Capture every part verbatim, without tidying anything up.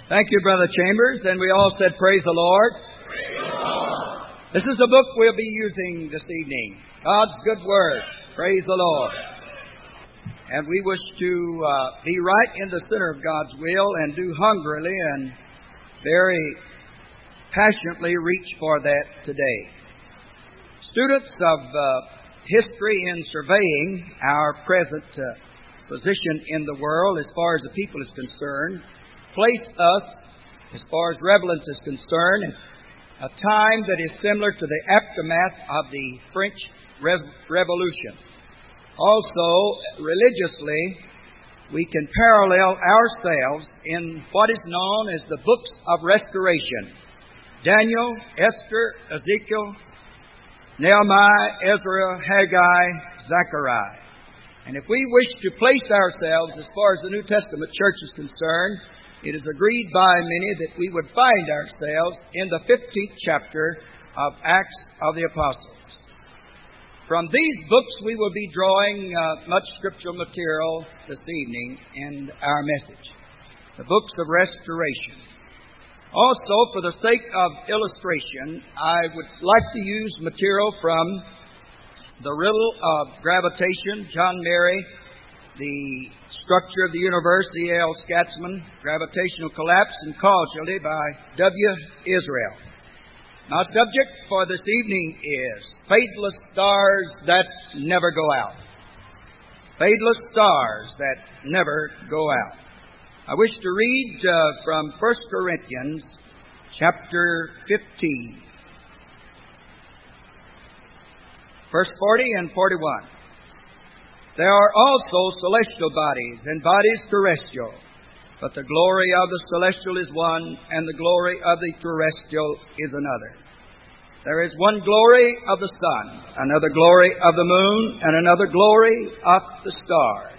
Thank you, Brother Chambers. And we all said, praise the Lord. Praise the Lord. This is the book we'll be using this evening. God's good word. Praise the Lord. And we wish to uh, be right in the center of God's will and do hungrily and very passionately reach for that today. Students of uh, history in surveying our present uh, position in the world as far as the people is concerned, place us, as far as relevance is concerned, in a time that is similar to the aftermath of the French Re- Revolution. Also, religiously, we can parallel ourselves in what is known as the books of restoration. Daniel, Esther, Ezekiel, Nehemiah, Ezra, Haggai, Zechariah. And if we wish to place ourselves as far as the New Testament church is concerned, it is agreed by many that we would find ourselves in the fifteenth chapter of Acts of the Apostles. From these books we will be drawing uh, much scriptural material this evening in our message. The books of restoration. Also, for the sake of illustration, I would like to use material from The Riddle of Gravitation, John Mary, The Structure of the Universe, E L Schatzman, Gravitational Collapse and Causality by W Israel. My subject for this evening is Fadeless Stars That Never Go Out. Fadeless Stars That Never Go Out. I wish to read uh, from First Corinthians chapter fifteen, verse forty and forty-one. There are also celestial bodies and bodies terrestrial, but the glory of the celestial is one, and the glory of the terrestrial is another. There is one glory of the sun, another glory of the moon, and another glory of the stars.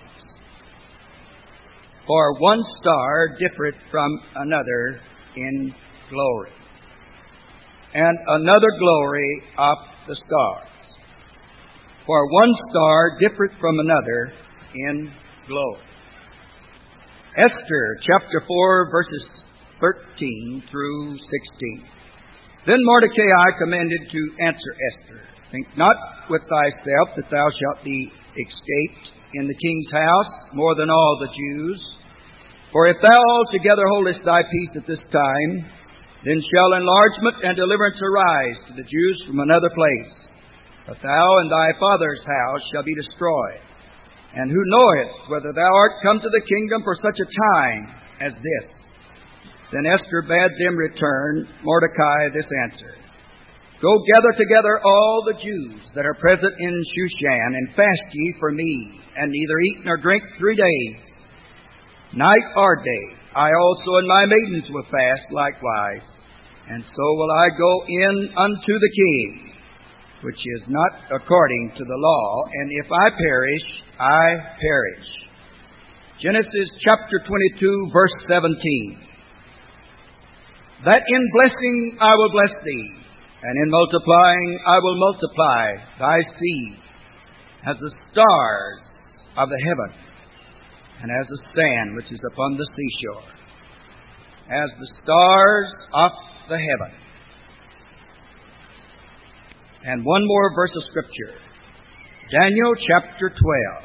For one star differeth from another in glory, and another glory of the stars. For one star differeth from another in glory. Esther chapter four, verses thirteen through sixteen. Then Mordecai commanded to answer Esther, Think not with thyself that thou shalt be escaped in the king's house more than all the Jews. For if thou altogether holdest thy peace at this time, then shall enlargement and deliverance arise to the Jews from another place. But thou and thy father's house shall be destroyed. And who knoweth whether thou art come to the kingdom for such a time as this? Then Esther bade them return Mordecai this answer. Go gather together all the Jews that are present in Shushan, and fast ye for me, and neither eat nor drink three days, night or day. I also and my maidens will fast likewise. And so will I go in unto the king, which is not according to the law, and if I perish, I perish. Genesis chapter twenty-two, verse seventeen. That in blessing I will bless thee, and in multiplying I will multiply thy seed, as the stars of the heaven, and as the sand which is upon the seashore, as the stars of the heaven. And one more verse of Scripture. Daniel chapter twelve.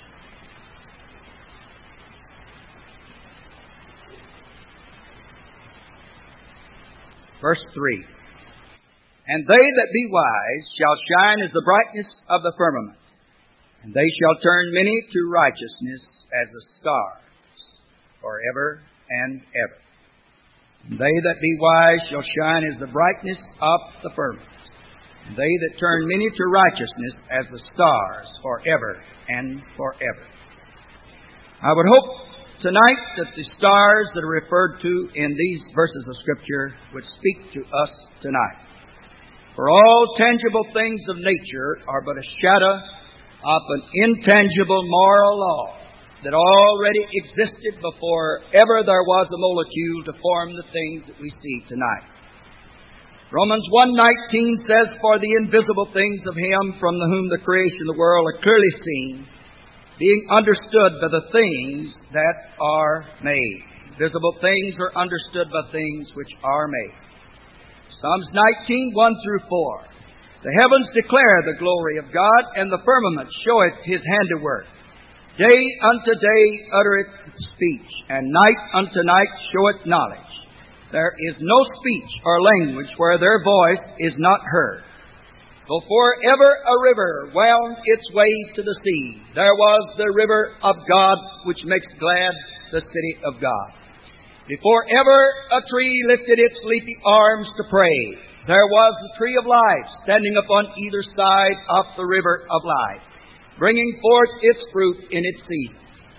Verse three. And they that be wise shall shine as the brightness of the firmament, and they shall turn many to righteousness as the stars, forever and ever. And they that be wise shall shine as the brightness of the firmament, and they that turn many to righteousness as the stars, forever and forever. I would hope tonight that the stars that are referred to in these verses of Scripture would speak to us tonight. For all tangible things of nature are but a shadow of an intangible moral law that already existed before ever there was a molecule to form the things that we see tonight. Romans one nineteen says, For the invisible things of Him from whom the creation of the world are clearly seen, being understood by the things that are made. visible things are understood by things which are made. Psalms nineteen, one through four. The heavens declare the glory of God, and the firmament showeth His handiwork. Day unto day uttereth speech, and night unto night showeth knowledge. There is no speech or language where their voice is not heard. Before ever a river wound its way to the sea, there was the river of God, which makes glad the city of God. Before ever a tree lifted its leafy arms to pray, there was the tree of life standing upon either side of the river of life, bringing forth its fruit in its season.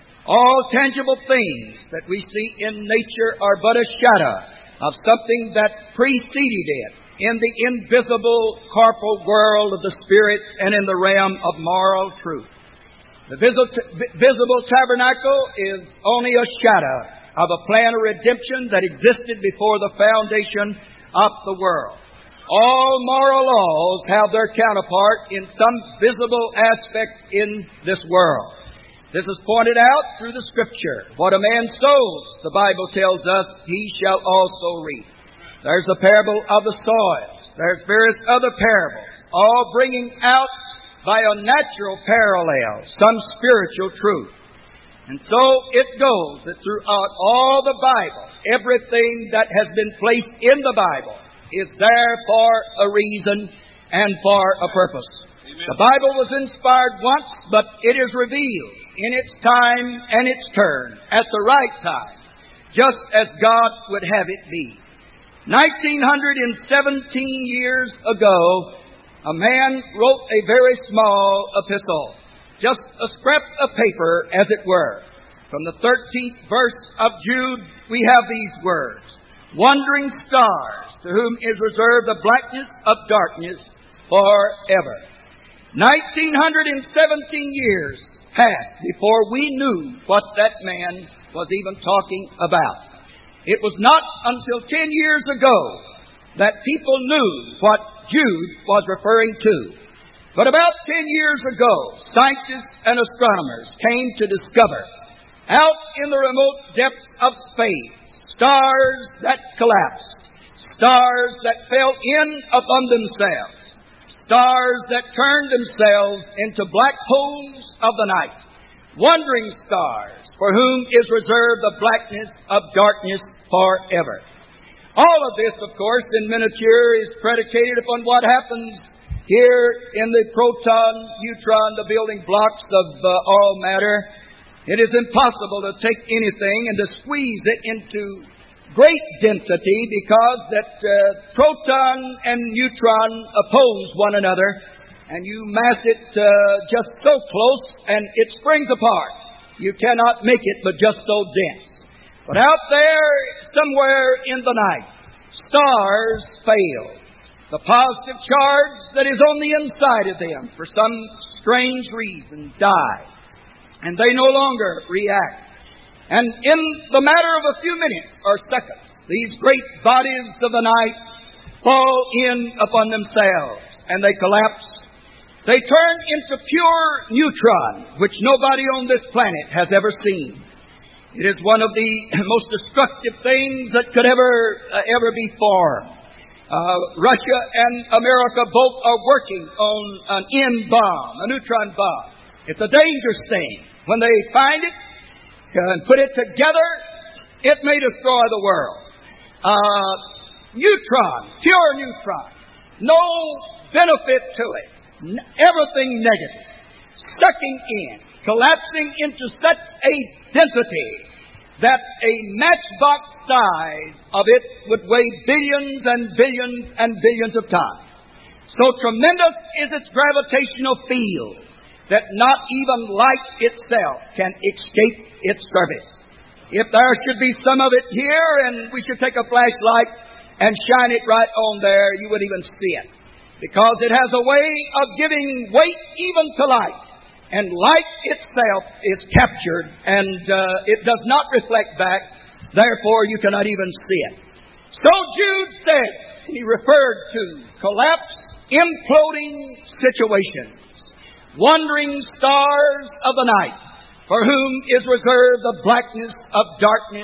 All tangible things that we see in nature are but a shadow of something that preceded it in the invisible corporal world of the Spirit and in the realm of moral truth. The visible tabernacle is only a shadow of a plan of redemption that existed before the foundation of the world. All moral laws have their counterpart in some visible aspect in this world. This is pointed out through the Scripture. What a man sows, the Bible tells us, he shall also reap. There's the parable of the soils. There's various other parables, all bringing out by a natural parallel some spiritual truth. And so it goes that throughout all the Bible, everything that has been placed in the Bible is there for a reason and for a purpose. Amen. The Bible was inspired once, but it is revealed in its time and its turn, at the right time, just as God would have it be. nineteen seventeen years ago, a man wrote a very small epistle, just a scrap of paper, as it were. From the thirteenth verse of Jude, we have these words: "Wandering stars, to whom is reserved the blackness of darkness forever." nineteen seventeen years passed before we knew what that man was even talking about. It was not until ten years ago that people knew what Jude was referring to. But about ten years ago, scientists and astronomers came to discover, out in the remote depths of space, stars that collapsed, stars that fell in upon themselves, stars that turned themselves into black holes of the night, wandering stars for whom is reserved the blackness of darkness forever. All of this, of course, in miniature is predicated upon what happens here in the proton, neutron, the building blocks of uh, all matter. It is impossible to take anything and to squeeze it into great density, because that uh, proton and neutron oppose one another, and you mass it uh, just so close and it springs apart. You cannot make it but just so dense. But out there, somewhere in the night, stars fail. The positive charge that is on the inside of them, for some strange reason, die. And they no longer react. And in the matter of a few minutes or seconds, these great bodies of the night fall in upon themselves, and they collapse. They turn into pure neutron, which nobody on this planet has ever seen. It is one of the most destructive things that could ever, uh, ever be formed. Uh, Russia and America both are working on an N bomb, a neutron bomb. It's a dangerous thing. When they find it and put it together, it may destroy the world. Uh, neutron, pure neutron, no benefit to it. Everything negative, sucking in, collapsing into such a density that a matchbox size of it would weigh billions and billions and billions of tons. So tremendous is its gravitational field that not even light itself can escape its service. If there should be some of it here, and we should take a flashlight and shine it right on there, you would even see it. Because it has a way of giving weight even to light. And light itself is captured, and uh, it does not reflect back. Therefore, you cannot even see it. So Jude said, he referred to collapse, imploding situations, wandering stars of the night, for whom is reserved the blackness of darkness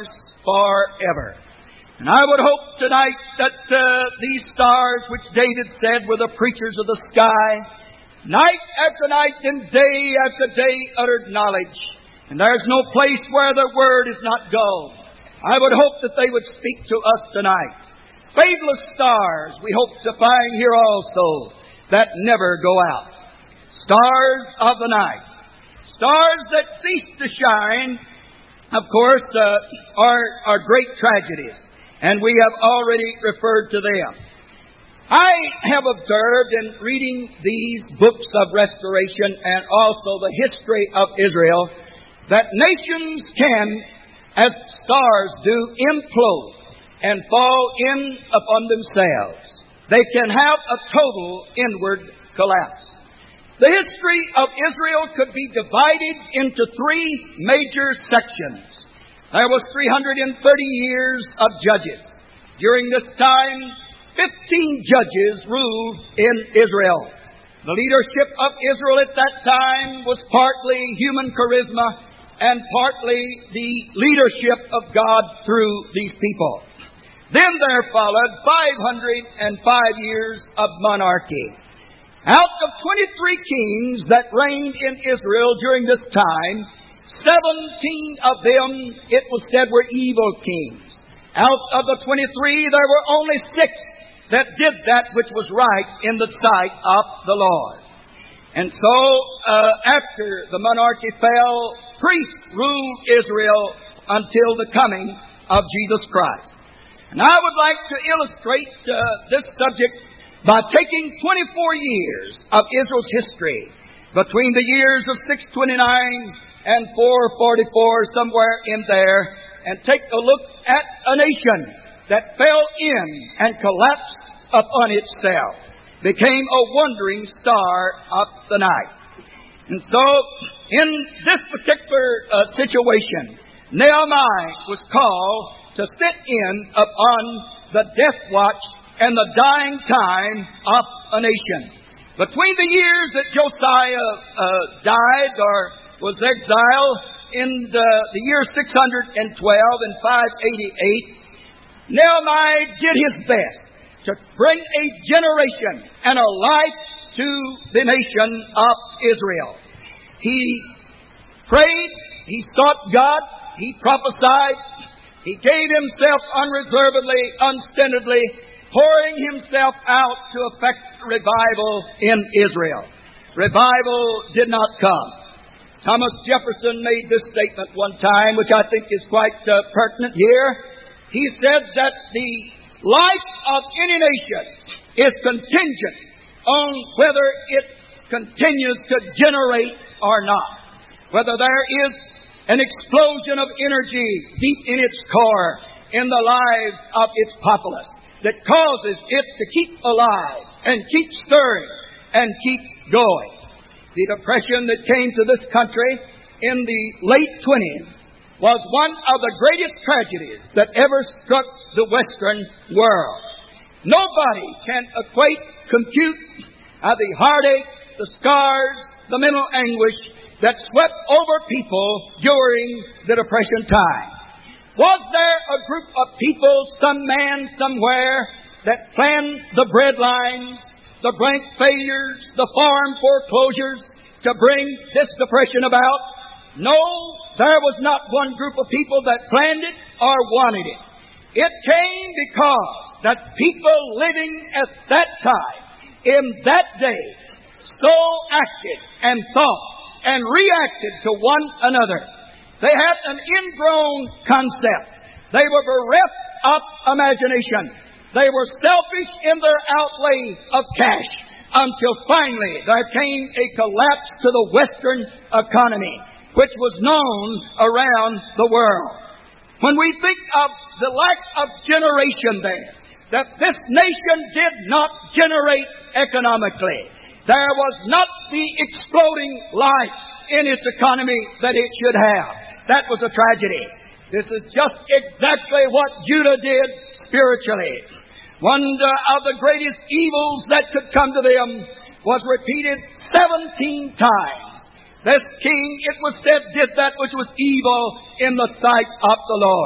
forever. And I would hope tonight that uh, these stars, which David said were the preachers of the sky, night after night and day after day uttered knowledge, and there's no place where the word is not dull. I would hope that they would speak to us tonight. Fadeless stars we hope to find here also that never go out. Stars of the night. Stars that cease to shine, of course, uh, are, are great tragedies, and we have already referred to them. I have observed in reading these books of restoration and also the history of Israel that nations can, as stars do, implode and fall in upon themselves. They can have a total inward collapse. The history of Israel could be divided into three major sections. There was three hundred thirty years of judges. During this time, fifteen judges ruled in Israel. The leadership of Israel at that time was partly human charisma and partly the leadership of God through these people. Then there followed five hundred five years of monarchy. Out of twenty-three kings that reigned in Israel during this time, seventeen of them, it was said, were evil kings. Out of the twenty-three, there were only six that did that which was right in the sight of the Lord. And so, uh, after the monarchy fell, priests ruled Israel until the coming of Jesus Christ. And I would like to illustrate uh, this subject by taking twenty-four years of Israel's history between the years of six twenty-nine and four forty-four, somewhere in there, and take a look at a nation that fell in and collapsed upon itself, became a wandering star of the night. And so, in this particular uh, situation, Nehemiah was called to sit in upon the death watch and the dying time of a nation. Between the years that Josiah uh, died or was exiled in the, the year six hundred twelve and five eighty-eight, Nehemiah did his best to bring a generation and a life to the nation of Israel. He prayed, he sought God, he prophesied, he gave himself unreservedly, unstintedly, pouring himself out to effect revival in Israel. Revival did not come. Thomas Jefferson made this statement one time, which I think is quite uh, pertinent here. He said that the life of any nation is contingent on whether it continues to generate or not. Whether there is an explosion of energy deep in its core in the lives of its populace that causes it to keep alive and keep stirring and keep going. The depression that came to this country in the late twenties was one of the greatest tragedies that ever struck the Western world. Nobody can equate, compute uh, the heartache, the scars, the mental anguish that swept over people during the Depression time. Was there a group of people, some man somewhere, that planned the breadlines, the blank failures, the farm foreclosures to bring this depression about? No, there was not one group of people that planned it or wanted it. It came because that people living at that time, in that day, so acted and thought and reacted to one another. They had an ingrown concept. They were bereft of imagination. They were selfish in their outlay of cash until finally there came a collapse to the Western economy, which was known around the world. When we think of the lack of generation there, that this nation did not generate economically. There was not the exploding life in its economy that it should have. That was a tragedy. This is just exactly what Judah did spiritually. One of the greatest evils that could come to them was repeated seventeen times. This king, it was said, did that which was evil in the sight of the Lord.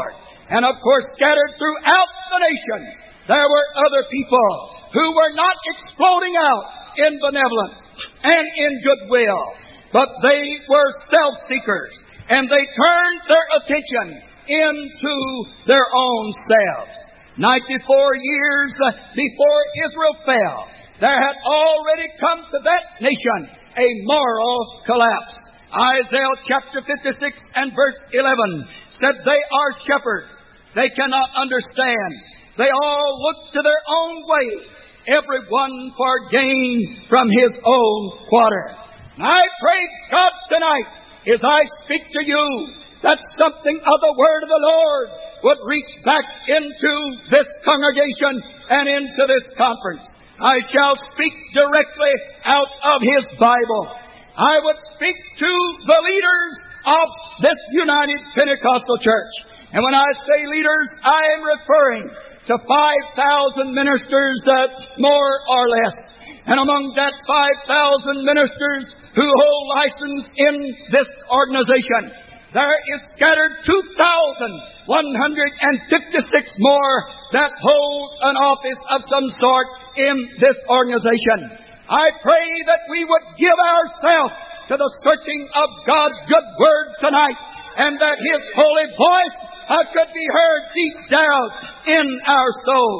And of course, scattered throughout the nation, there were other people who were not exploding out in benevolence and in goodwill, but they were self-seekers, and they turned their attention into their own selves. Ninety-four years before Israel fell, there had already come to that nation a moral collapse. Isaiah chapter fifty-six and verse eleven said, "They are shepherds. They cannot understand. They all look to their own way, everyone for gain from his own quarter." And I pray God tonight, as I speak to you, that something of the word of the Lord would reach back into this congregation and into this conference. I shall speak directly out of His Bible. I would speak to the leaders of this United Pentecostal Church. And when I say leaders, I am referring to five thousand ministers, uh, more or less. And among that five thousand ministers who hold license in this organization, there is scattered two thousand one hundred fifty-six more that hold an office of some sort in this organization. I pray that we would give ourselves to the searching of God's good Word tonight, and that His holy voice uh, could be heard deep down in our soul.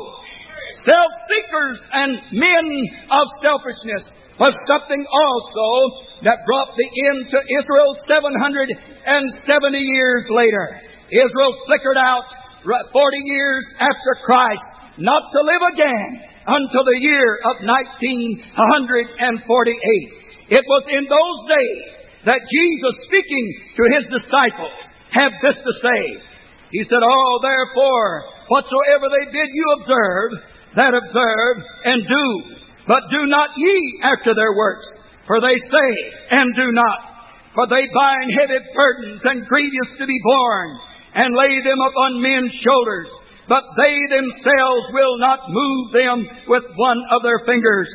Self-seekers and men of selfishness was something also that brought the end to Israel seven hundred seventy years later. Israel flickered out forty years after Christ, not to live again until the year of nineteen forty-eight. It was in those days that Jesus, speaking to His disciples, had this to say. He said, "Oh, therefore, whatsoever they bid you observe, that observe and do. But do not ye after their works, for they say and do not. For they bind heavy burdens and grievous to be borne, and lay them upon men's shoulders, but they themselves will not move them with one of their fingers.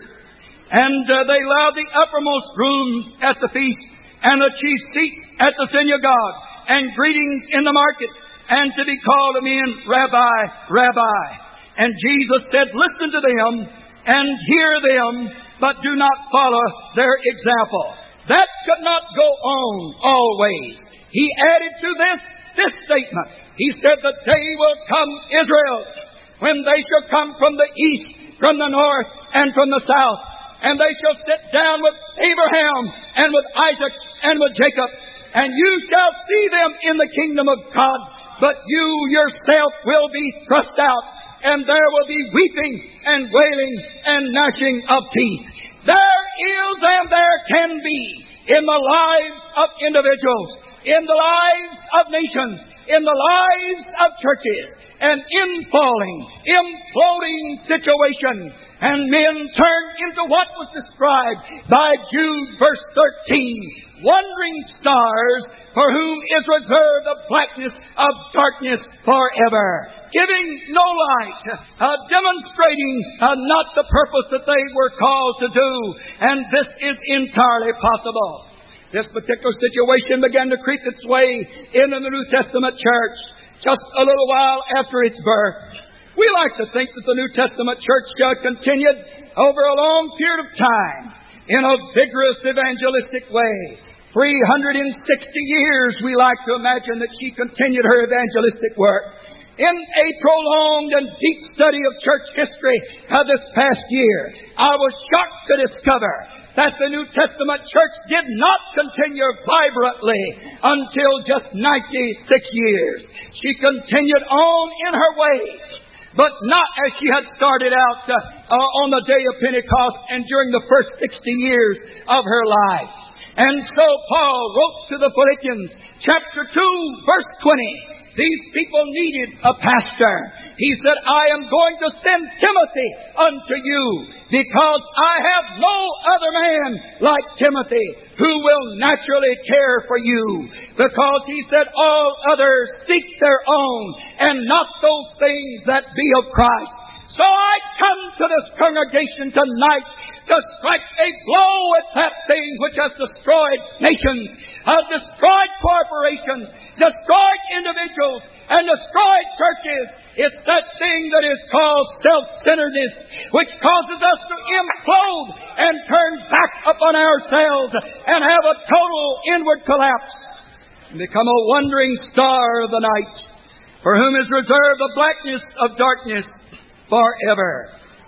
And uh, they love the uppermost rooms at the feast, and the chief seats at the synagogue, and greetings in the market, and to be called of men, Rabbi, Rabbi." And Jesus said, "Listen to them, and hear them, but do not follow their example." That could not go on always. He added to this, this statement. He said, "The day will come, Israel, when they shall come from the east, from the north, and from the south. And they shall sit down with Abraham, and with Isaac, and with Jacob. And you shall see them in the kingdom of God. But you yourself will be thrust out, and there will be weeping and wailing and gnashing of teeth." There is and there can be in the lives of individuals, in the lives of nations, in the lives of churches, an infalling, imploding situation. And men turn into what was described by Jude verse thirteen, wandering stars for whom is reserved the blackness of darkness forever, giving no light, uh, demonstrating uh, not the purpose that they were called to do. And this is entirely possible. This particular situation began to creep its way into the New Testament church just a little while after its birth. We like to think that the New Testament church uh, continued over a long period of time in a vigorous evangelistic way. three hundred sixty years, we like to imagine that she continued her evangelistic work. In a prolonged and deep study of church history uh, this past year, I was shocked to discover that the New Testament church did not continue vibrantly until just ninety-six years. She continued on in her way, but not as she had started out uh, uh, on the day of Pentecost and during the first sixty years of her life. And so Paul wrote to the Philippians, chapter two, verse twenty. These people needed a pastor. He said, "I am going to send Timothy unto you, because I have no other man like Timothy who will naturally care for you." Because he said, "All others seek their own, and not those things that be of Christ." So I come to this congregation tonight to strike a blow at that thing which has destroyed nations, has destroyed corporations, destroyed individuals, and destroyed churches. It's that thing that is called self-centeredness, which causes us to implode and turn back upon ourselves and have a total inward collapse and become a wandering star of the night, for whom is reserved the blackness of darkness forever.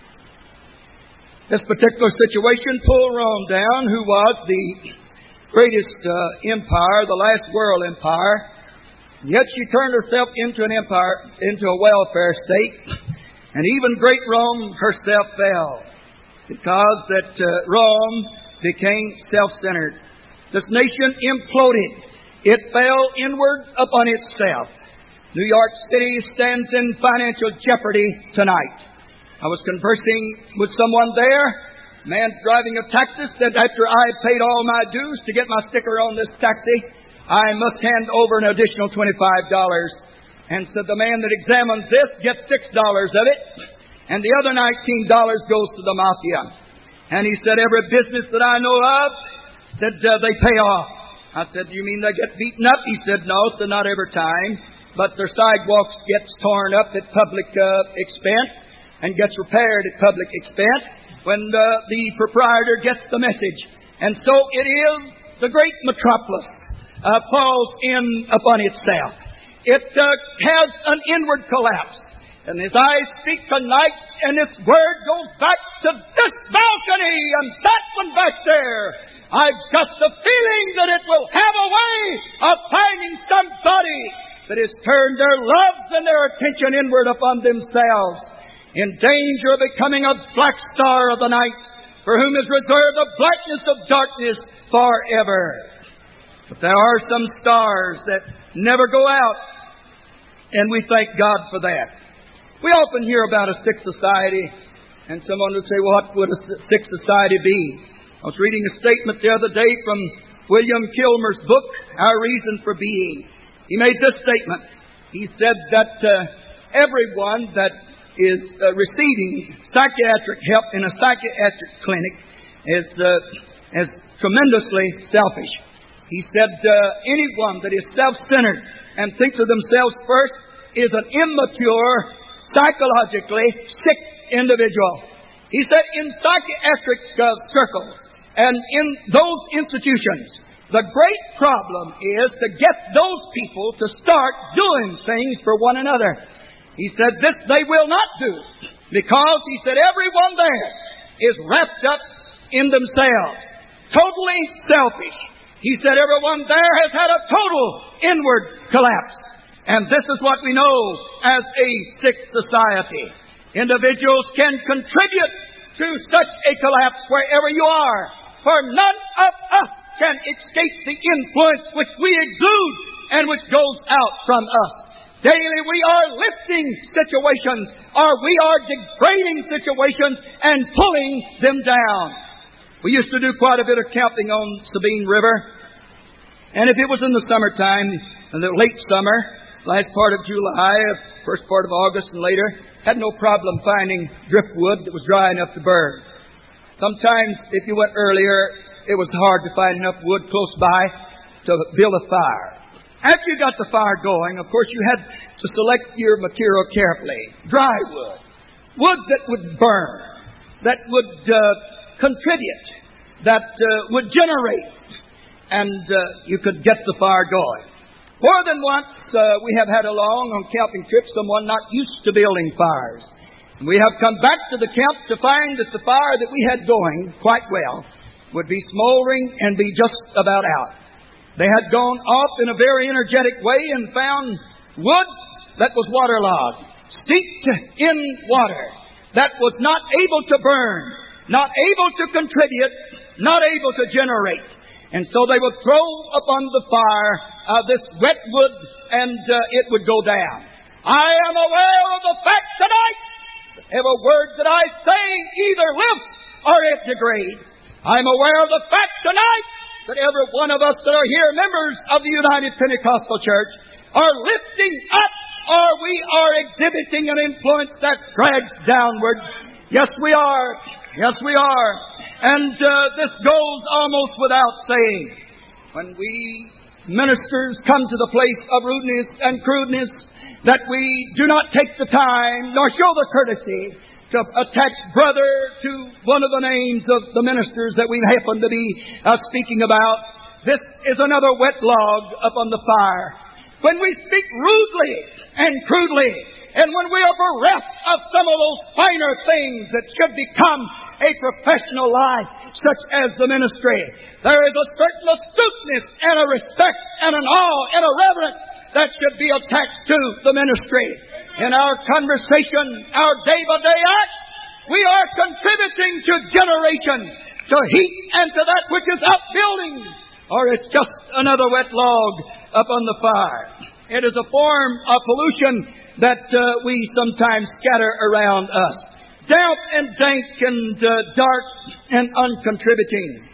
This particular situation pulled Rome down, who was the greatest uh, empire, the last world empire. Yet she turned herself into an empire, into a welfare state. And even great Rome herself fell, because that uh, Rome became self-centered. This nation imploded. It fell inward upon itself. New York City stands in financial jeopardy tonight. I was conversing with someone there. A man driving a taxi said, after I paid all my dues to get my sticker on this taxi, I must hand over an additional twenty-five dollars. And said, the man that examines this gets six dollars of it, and the other nineteen dollars goes to the mafia. And he said, every business that I know of, said uh, they pay off. I said, you mean they get beaten up? He said, no, so not every time. But their sidewalks gets torn up at public uh, expense and gets repaired at public expense when uh, the proprietor gets the message. And so it is the great metropolis uh, falls in upon itself. It uh, has an inward collapse. And as I speak tonight, and this word goes back to this balcony and that one back there, I've got the feeling that it will have a way of finding somebody that has turned their loves and their attention inward upon themselves, in danger of becoming a black star of the night, for whom is reserved the blackness of darkness forever. But there are some stars that never go out, and we thank God for that. We often hear about a sick society, and someone would say, well, what would a sick society be? I was reading a statement the other day from William Kilmer's book, Our Reason for Being. He made this statement. He said that uh, everyone that is uh, receiving psychiatric help in a psychiatric clinic is, uh, is tremendously selfish. He said uh, anyone that is self-centered and thinks of themselves first is an immature, psychologically sick individual. He said in psychiatric uh, circles and in those institutions, the great problem is to get those people to start doing things for one another. He said this they will not do, because, he said, everyone there is wrapped up in themselves, totally selfish. He said everyone there has had a total inward collapse. And this is what we know as a sick society. Individuals can contribute to such a collapse wherever you are, for none of us can escape the influence which we exude and which goes out from us. Daily we are lifting situations, or we are degrading situations and pulling them down. We used to do quite a bit of camping on Sabine River. And if it was in the summertime, in the late summer, last part of July, first part of August and later, had no problem finding driftwood that was dry enough to burn. Sometimes, if you went earlier, it was hard to find enough wood close by to build a fire. After you got the fire going, of course, you had to select your material carefully. Dry wood. Wood that would burn. That would uh, contribute. That uh, would generate. And uh, you could get the fire going. More than once, uh, we have had along on camping trips someone not used to building fires. And we have come back to the camp to find that the fire that we had going quite well would be smoldering and be just about out. They had gone off in a very energetic way and found wood that was waterlogged, steeped in water, that was not able to burn, not able to contribute, not able to generate. And so they would throw upon the fire uh, this wet wood, and uh, it would go down. I am aware of the fact tonight that every word that I say either lifts or it degrades. I'm aware of the fact tonight that every one of us that are here, members of the United Pentecostal Church, are lifting up or we are exhibiting an influence that drags downward. Yes, we are. Yes, we are. And uh, this goes almost without saying. When we ministers come to the place of rudeness and crudeness, that we do not take the time nor show the courtesy to attach brother to one of the names of the ministers that we happen to be uh, speaking about. This is another wet log upon the fire. When we speak rudely and crudely, and when we are bereft of some of those finer things that should become a professional life, such as the ministry, there is a certain astuteness and a respect and an awe and a reverence that should be attached to the ministry. In our conversation, our day-by-day act, we are contributing to generation, to heat, and to that which is upbuilding, or it's just another wet log upon the fire. It is a form of pollution that uh, we sometimes scatter around us. Damp and dank and uh, dark and uncontributing.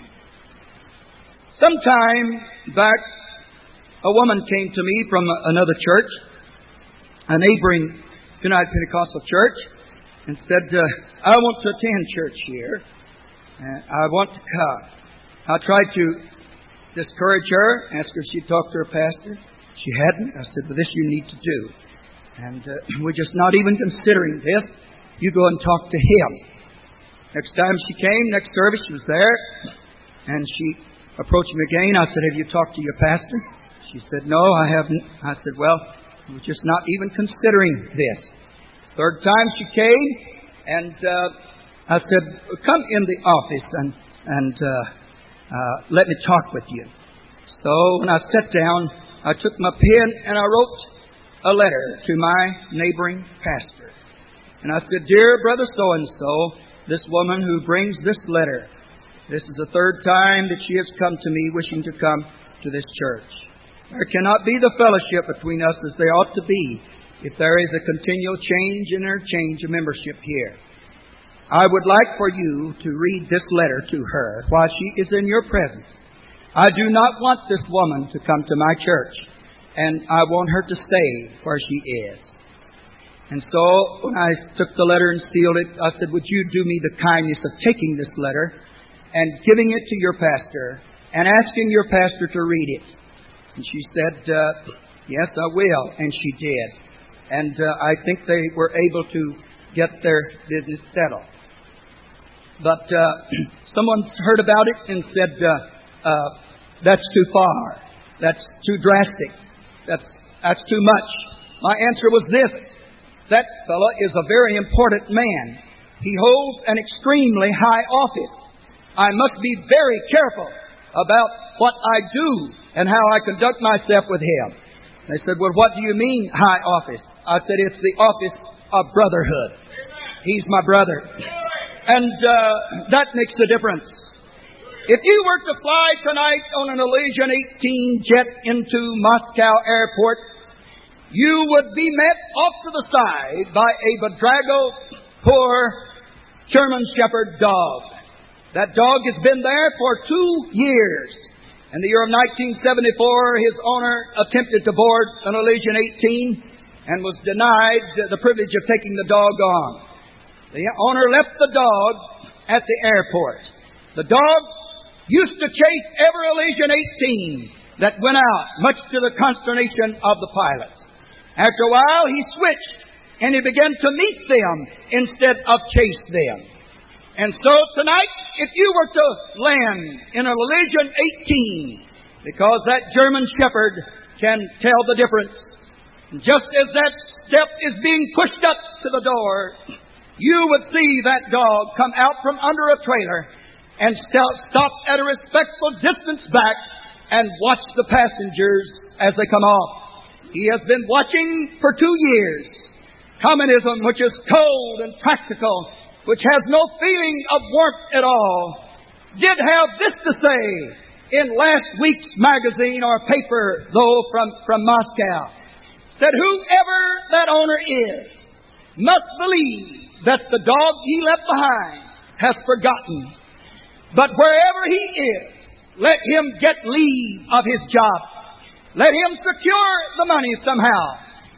Sometime back, a woman came to me from another church, a neighboring United Pentecostal church, and said, uh, I want to attend church here. And I want to come. I tried to discourage her, ask her if she'd talk to her pastor. She hadn't. I said, well, this you need to do. And uh, we're just not even considering this. You go and talk to him. Next time she came, next service, she was there. And she approached me again. I said, have you talked to your pastor? She said, no, I haven't. I said, well, we're just not even considering this. Third time she came, and uh, I said, come in the office and, and uh, uh, let me talk with you. So when I sat down, I took my pen and I wrote a letter to my neighboring pastor. And I said, dear brother so-and-so, this woman who brings this letter, this is the third time that she has come to me wishing to come to this church. There cannot be the fellowship between us as there ought to be if there is a continual change and interchange of membership here. I would like for you to read this letter to her while she is in your presence. I do not want this woman to come to my church, and I want her to stay where she is. And so when I took the letter and sealed it, I said, would you do me the kindness of taking this letter and giving it to your pastor and asking your pastor to read it? And she said, uh, yes, I will. And she did. And uh, I think they were able to get their business settled. But uh, someone heard about it and said, uh, uh, that's too far. That's too drastic. That's, that's too much. My answer was this. That fellow is a very important man. He holds an extremely high office. I must be very careful about what I do and how I conduct myself with him. They said, well, what do you mean, high office? I said, it's the office of brotherhood. He's my brother. And uh, that makes a difference. If you were to fly tonight on an Elysian eighteen jet into Moscow airport, you would be met off to the side by a bedraggled, poor German Shepherd dog. That dog has been there for two years. In the year of nineteen seventy-four, his owner attempted to board an Elysian eighteen and was denied the privilege of taking the dog on. The owner left the dog at the airport. The dog used to chase every Elysian eighteen that went out, much to the consternation of the pilots. After a while, he switched, and he began to meet them instead of chase them. And so tonight, if you were to land in an Elysian eighteen, because that German Shepherd can tell the difference, just as that step is being pushed up to the door, you would see that dog come out from under a trailer and stop at a respectful distance back and watch the passengers as they come off. He has been watching for two years. Communism, which is cold and practical, which has no feeling of warmth at all, did have this to say in last week's magazine or paper, though, from, from Moscow. Said, whoever that owner is must believe that the dog he left behind has forgotten. But wherever he is, let him get leave of his job. Let him secure the money somehow.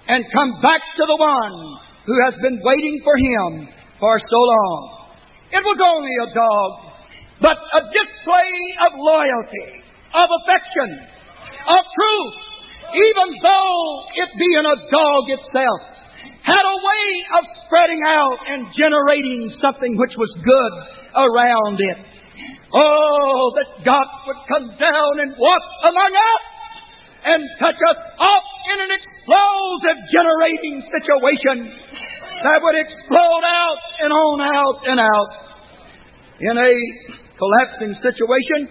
and come back to the one who has been waiting for him for so long. It was only a dog, but a display of loyalty, of affection, of truth, even though it being a dog itself, had a way of spreading out and generating something which was good around it. Oh, that God would come down and walk among us and touch us up in an explosive generating situation that would explode out and on out and out. In a collapsing situation,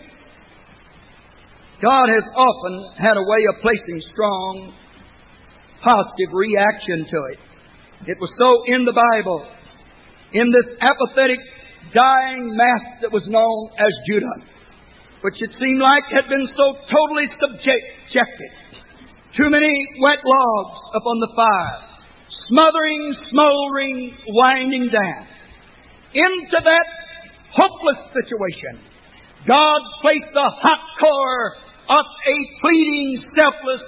God has often had a way of placing strong, positive reaction to it. It was so in the Bible, in this apathetic, dying mass that was known as Judah, which it seemed like had been so totally subjected. Too many wet logs upon the fire, smothering, smoldering, winding down. Into that hopeless situation, God placed the hot core of a pleading, selfless,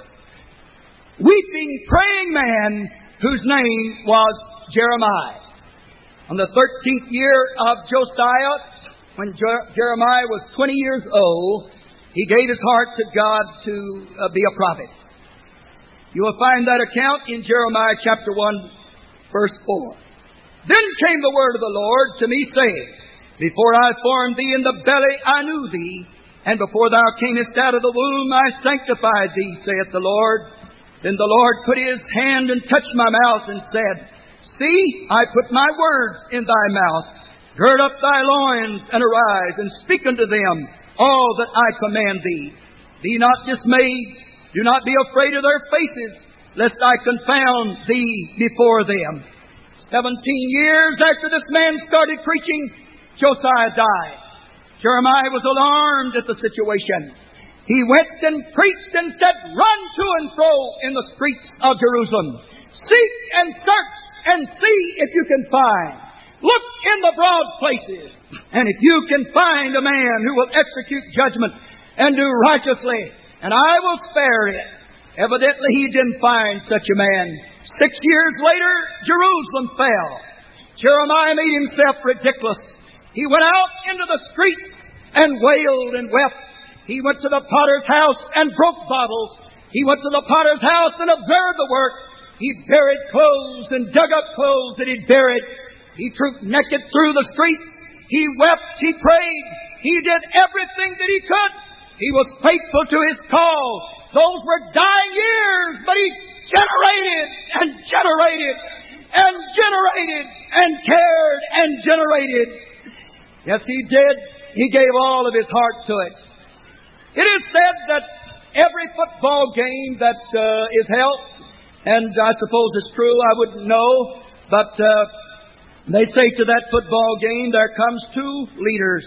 weeping, praying man whose name was Jeremiah. On the thirteenth year of Josiah, when Jer- Jeremiah was twenty years old, he gave his heart to God to uh, be a prophet. You will find that account in Jeremiah chapter one, verse four. Then came the word of the Lord to me, saying, Before I formed thee in the belly, I knew thee, and before thou camest out of the womb, I sanctified thee, saith the Lord. Then the Lord put his hand and touched my mouth and said, See, I put my words in thy mouth. Gird up thy loins and arise, and speak unto them all that I command thee. Be not dismayed, do not be afraid of their faces, lest I confound thee before them. Seventeen years after this man started preaching, Josiah died. Jeremiah was alarmed at the situation. He went and preached and said, Run to and fro in the streets of Jerusalem. Seek and search and see if you can find. Look in the broad places. And if you can find a man who will execute judgment and do righteously, and I will spare it. Evidently he didn't find such a man. Six years later, Jerusalem fell. Jeremiah made himself ridiculous. He went out into the streets and wailed and wept. He went to the potter's house and broke bottles. He went to the potter's house and observed the work. He buried clothes and dug up clothes that he'd buried. He trooped naked through the streets. He wept. He prayed. He did everything that he could. He was faithful to his call. Those were dying years, but he generated and generated and generated and cared and generated. Yes, he did. He gave all of his heart to it. It is said that every football game that uh, is held, and I suppose it's true, I wouldn't know, but uh, they say to that football game there comes two leaders,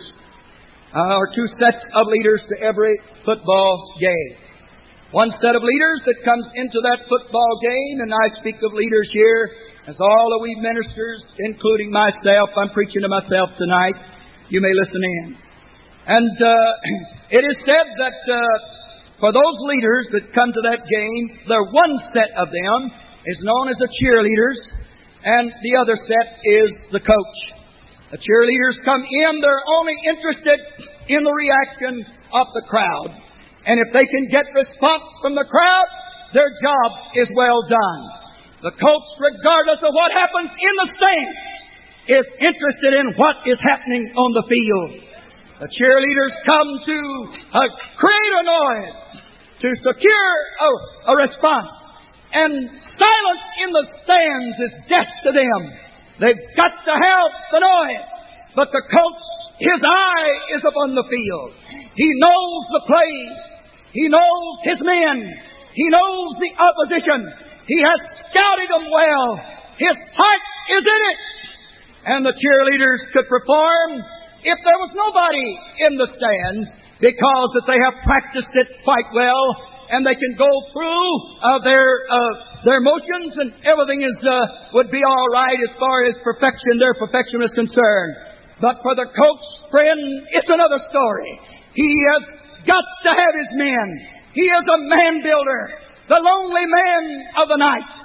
uh, or two sets of leaders to every football game. One set of leaders that comes into that football game, and I speak of leaders here as all of we ministers, including myself. I'm preaching to myself tonight. You may listen in. And uh, it is said that uh, for those leaders that come to that game, the one set of them is known as the cheerleaders, and the other set is the coach. The cheerleaders come in, they're only interested in the reaction of the crowd. And if they can get response from the crowd, their job is well done. The coach, regardless of what happens in the stands, is interested in what is happening on the field. The cheerleaders come to uh, create a noise, to secure a, a response. And silence in the stands is death to them. They've got to have the noise. But the coach, his eye is upon the field. He knows the plays. He knows his men. He knows the opposition. He has scouted them well. His heart is in it. And the cheerleaders could perform if there was nobody in the stands, because that they have practiced it quite well, and they can go through uh, their uh, their motions, and everything is uh, would be all right as far as perfection, their perfection is concerned. But for the coach, friend, it's another story. He has got to have his men. He is a man builder, the lonely man of the night.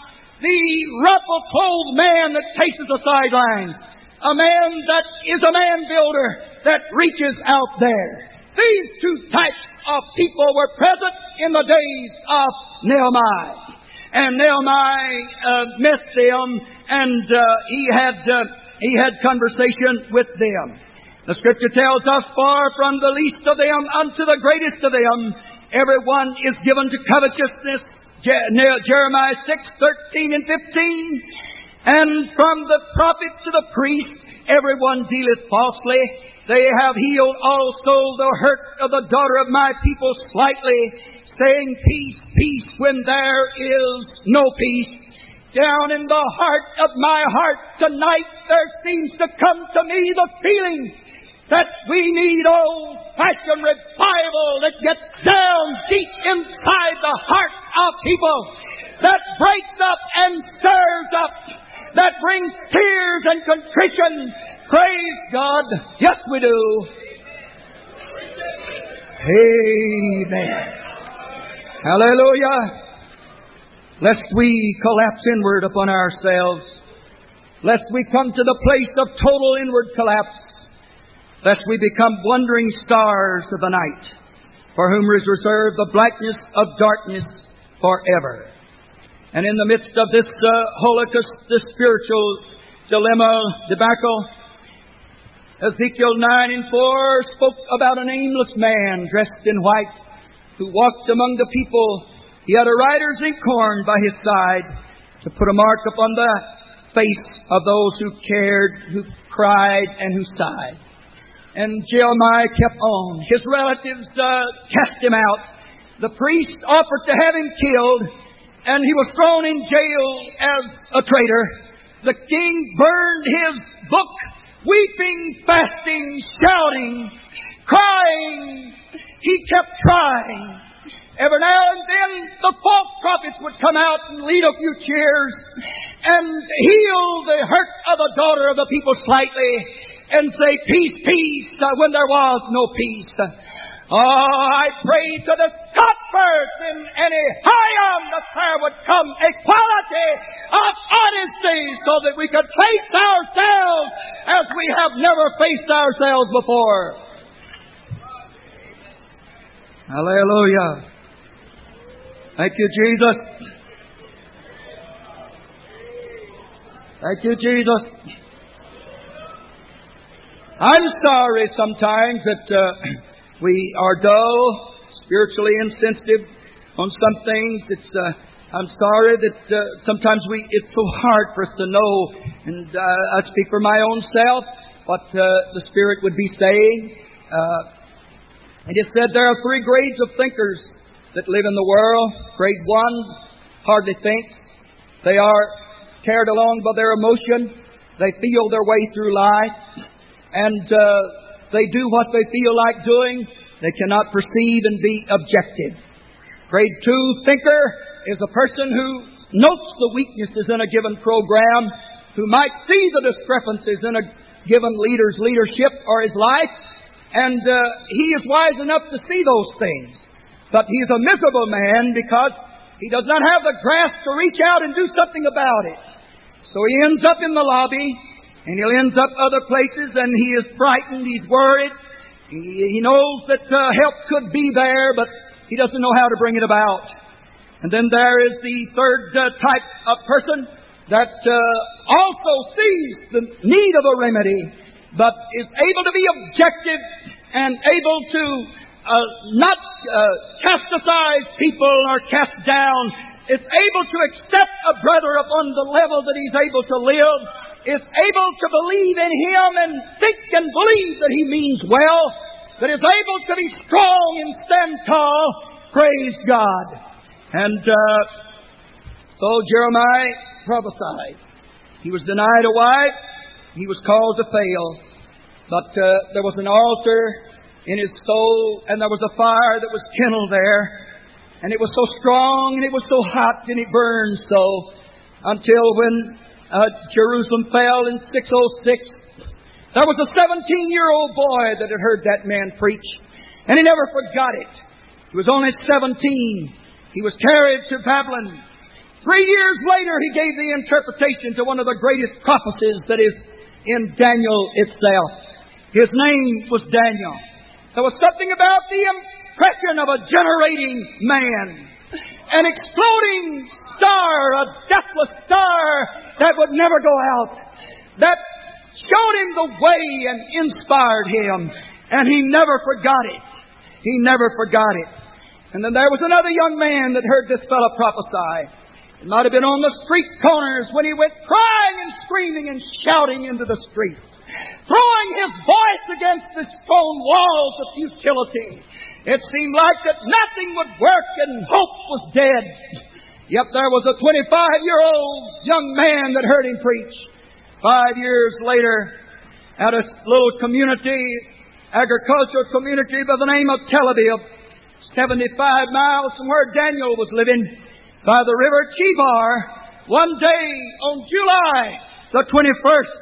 the ruffle-clothed man that paces the sidelines. A man that is a man builder that reaches out there. These two types of people were present in the days of Nehemiah. And Nehemiah uh, met them, and uh, he had uh, he had conversation with them. The Scripture tells us, "For from the least of them unto the greatest of them, everyone is given to covetousness." Je- Jeremiah six, thirteen and fifteen. "And from the prophet to the priest, everyone dealeth falsely. They have healed also the hurt of the daughter of my people slightly, saying, Peace, peace, when there is no peace. Down in the heart of my heart tonight, there seems to come to me the feeling that we need old-fashioned revival that gets down deep inside the heart of people, that breaks up and stirs up, that brings tears and contrition. Praise God. Yes, we do. Amen. Hallelujah. Lest we collapse inward upon ourselves, lest we come to the place of total inward collapse, lest we become wandering stars of the night, for whom is reserved the blackness of darkness forever. And in the midst of this uh, Holocaust, this spiritual dilemma, debacle, Ezekiel nine and four spoke about an aimless man dressed in white who walked among the people. He had a writer's inkhorn by his side to put a mark upon the face of those who cared, who cried, and who sighed. And Jeremiah kept on. His relatives uh, cast him out. The priest offered to have him killed, and he was thrown in jail as a traitor. The king burned his book, weeping, fasting, shouting, crying. He kept trying. Every now and then the false prophets would come out and lead a few cheers and heal the hurt of the daughter of the people slightly and say, Peace, peace, uh, when there was no peace. Oh, I pray to the Scots in any Higham that there would come equality of honesty so that we could face ourselves as we have never faced ourselves before. Hallelujah. Thank you, Jesus. Thank you, Jesus. I'm sorry sometimes that uh, we are dull, spiritually insensitive on some things. It's, uh, I'm sorry that uh, sometimes we it's so hard for us to know, and uh, I speak for my own self, what uh, the Spirit would be saying. Uh, it is said there are three grades of thinkers that live in the world. Grade one hardly thinks. They are carried along by their emotion. They feel their way through life. And uh, they do what they feel like doing. They cannot perceive and be objective. Grade two thinker is a person who notes the weaknesses in a given program, who might see the discrepancies in a given leader's leadership or his life, and uh, he is wise enough to see those things. But he is a miserable man because he does not have the grasp to reach out and do something about it. So he ends up in the lobby, and he ends up other places, and he is frightened, he's worried. He, he knows that uh, help could be there, but he doesn't know how to bring it about. And then there is the third uh, type of person that uh, also sees the need of a remedy, but is able to be objective and able to uh, not uh, chastise people or cast down. It's able to accept a brother upon the level that he's able to live. Is able to believe in Him and think and believe that He means well. That is able to be strong and stand tall. Praise God. And uh, so Jeremiah prophesied. He was denied a wife. He was called to fail. But uh, there was an altar in his soul, and there was a fire that was kindled there. And it was so strong, and it was so hot, and it burned so, until when uh, Jerusalem fell in six oh six, there was a seventeen-year-old boy that had heard that man preach, and he never forgot it. He was only seventeen. He was carried to Babylon, Three years later, he gave the interpretation to one of the greatest prophecies that is in Daniel itself. His name was Daniel. There was something about the impression of a generating man, an exploding star, a deathless star that would never go out, that showed him the way and inspired him, and he never forgot it. He never forgot it. And then there was another young man that heard this fellow prophesy. It might have been on the street corners when he went crying and screaming and shouting into the streets, throwing his voice against the stone walls of futility. It seemed like that nothing would work and hope was dead. Yet there was a twenty-five-year-old young man that heard him preach. Five years later, at a little community, agricultural community by the name of Tel Aviv, seventy-five miles from where Daniel was living, by the river Chebar, one day on July the twenty-first,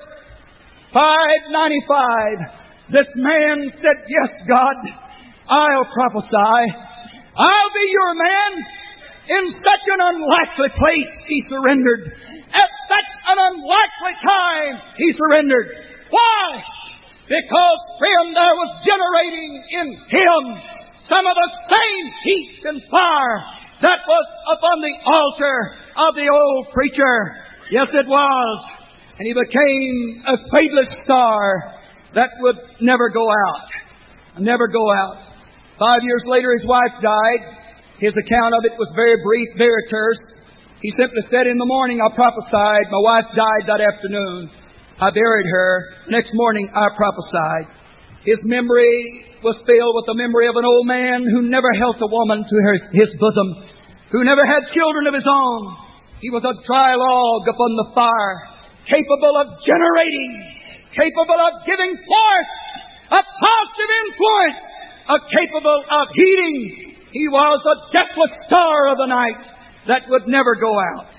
five ninety-five, this man said, "Yes, God, I'll prophesy. I'll be your man." In such an unlikely place, he surrendered. At such an unlikely time, he surrendered. Why? Because, friend, there was generating in him some of the same heat and fire that was upon the altar of the old preacher. Yes, it was. And he became a fadeless star that would never go out. Never go out. Five years later, his wife died. His account of it was very brief, very terse. He simply said, "In the morning I prophesied. My wife died that afternoon. I buried her. Next morning I prophesied." His memory was filled with the memory of an old man who never held a woman to her, his bosom, who never had children of his own. He was a dry log upon the fire, capable of generating, capable of giving forth a positive influence, a capable of heating. He was a deathless star of the night that would never go out.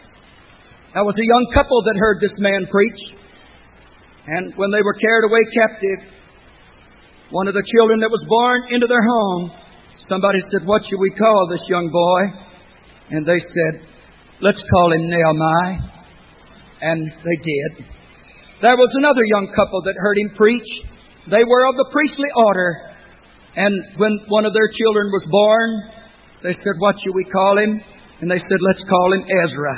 There was a young couple that heard this man preach. And when they were carried away captive, one of the children that was born into their home, somebody said, "What should we call this young boy?" And they said, "Let's call him Nehemiah." And they did. There was another young couple that heard him preach. They were of the priestly order. And when one of their children was born, they said, "What should we call him?" And they said, "Let's call him Ezra."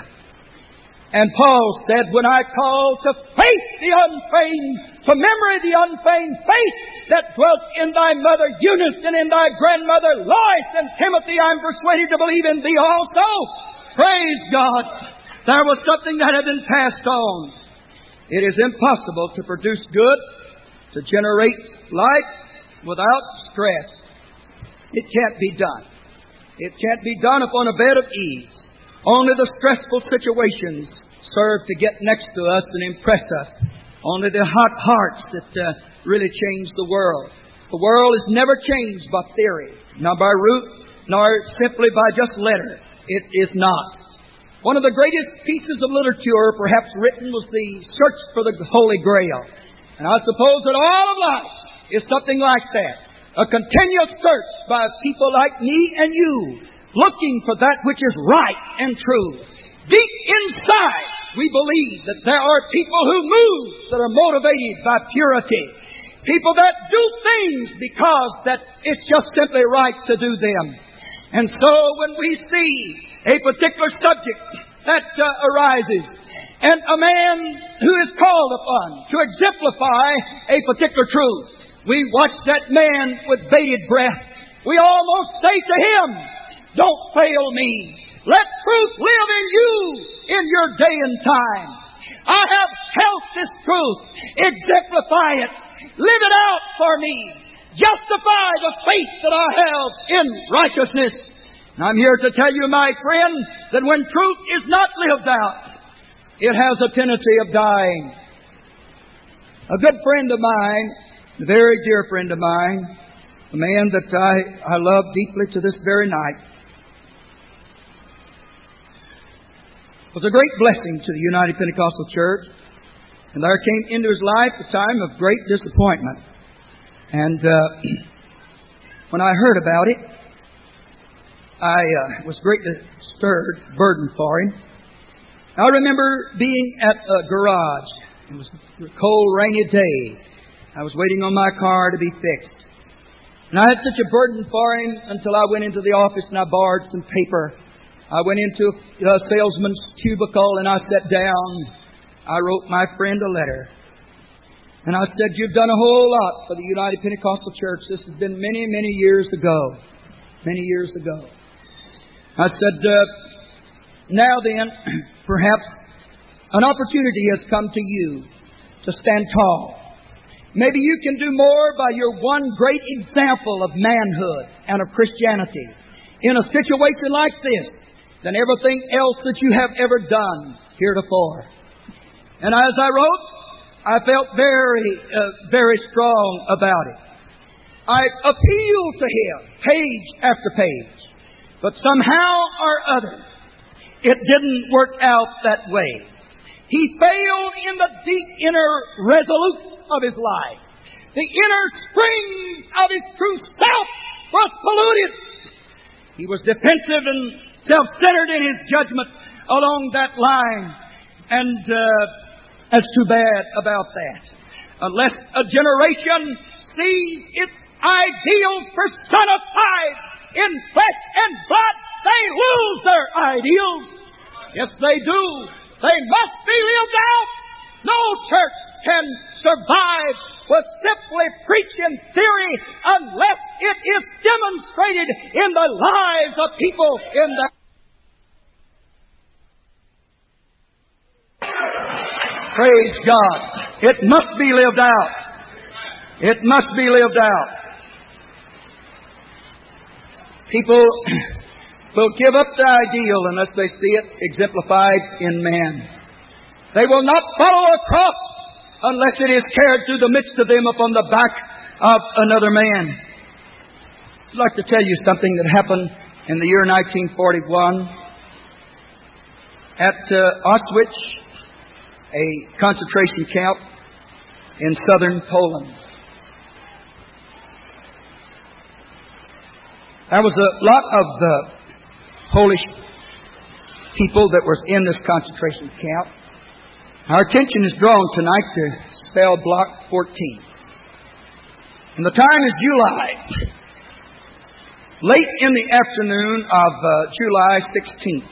And Paul said, "When I call to faith the unfeigned, to memory the unfeigned faith that dwelt in thy mother Eunice and in thy grandmother Lois and Timothy, I'm persuaded to believe in thee also." Praise God. There was something that had been passed on. It is impossible to produce good, to generate light, without stress. It can't be done. It can't be done upon a bed of ease. Only the stressful situations serve to get next to us and impress us. Only the hot hearts that uh, really change the world. The world is never changed by theory, nor by root, nor simply by just letter. It is not. One of the greatest pieces of literature perhaps written was the Search for the Holy Grail. And I suppose that all of life is something like that. A continuous search by people like me and you, looking for that which is right and true. Deep inside, we believe that there are people who move that are motivated by purity. People that do things because that it's just simply right to do them. And so when we see a particular subject that uh, arises, and a man who is called upon to exemplify a particular truth, we watch that man with bated breath. We almost say to him, "Don't fail me. Let truth live in you in your day and time. I have held this truth. Exemplify it. Live it out for me. Justify the faith that I have in righteousness." And I'm here to tell you, my friend, that when truth is not lived out, it has a tendency of dying. A good friend of mine, a very dear friend of mine, a man that I, I love deeply to this very night, was a great blessing to the United Pentecostal Church. And there came into his life a time of great disappointment. And uh, when I heard about it, I uh, was greatly stirred, burdened for him. I remember being at a garage. It was a cold, rainy day. I was waiting on my car to be fixed. And I had such a burden for him until I went into the office and I borrowed some paper. I went into a salesman's cubicle and I sat down. I wrote my friend a letter. And I said, "You've done a whole lot for the United Pentecostal Church. This has been many, many years ago. Many years ago." I said, uh, "Now then, perhaps an opportunity has come to you to stand tall. Maybe you can do more by your one great example of manhood and of Christianity in a situation like this than everything else that you have ever done heretofore." And as I wrote, I felt very, uh, very strong about it. I appealed to him page after page, but somehow or other, it didn't work out that way. He failed in the deep inner resolutes of his life. The inner springs of his true self was polluted. He was defensive and self-centered in his judgment along that line. And uh, that's too bad about that. Unless a generation sees its ideals personified in flesh and blood, they lose their ideals. Yes, they do. They must be lived out. No church can survive with simply preaching theory unless it is demonstrated in the lives of people in the... Praise God. It must be lived out. It must be lived out. People will give up the ideal unless they see it exemplified in man. They will not follow a cross unless it is carried through the midst of them upon the back of another man. I'd like to tell you something that happened in the year nineteen forty-one at uh, Auschwitz, a concentration camp in southern Poland. There was a lot of the Polish people that were in this concentration camp. Our attention is drawn tonight to cell block fourteen. And the time is July. Late in the afternoon of uh, July sixteenth,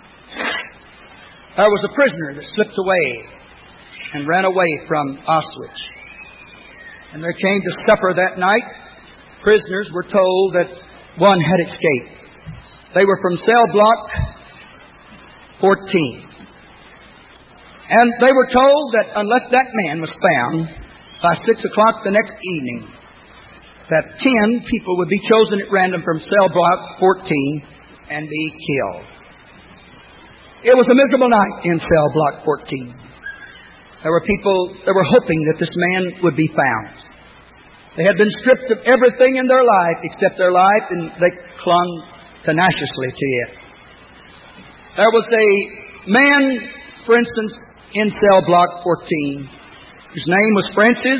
there was a prisoner that slipped away and ran away from Auschwitz. And there came to supper that night. Prisoners were told that one had escaped. They were from cell block fourteen. And they were told that unless that man was found by six o'clock the next evening, that ten people would be chosen at random from cell block fourteen and be killed. It was a miserable night in cell block fourteen. There were people that were hoping that this man would be found. They had been stripped of everything in their life except their life, and they clung tenaciously to it. There was a man, for instance, in cell block fourteen. His name was Francis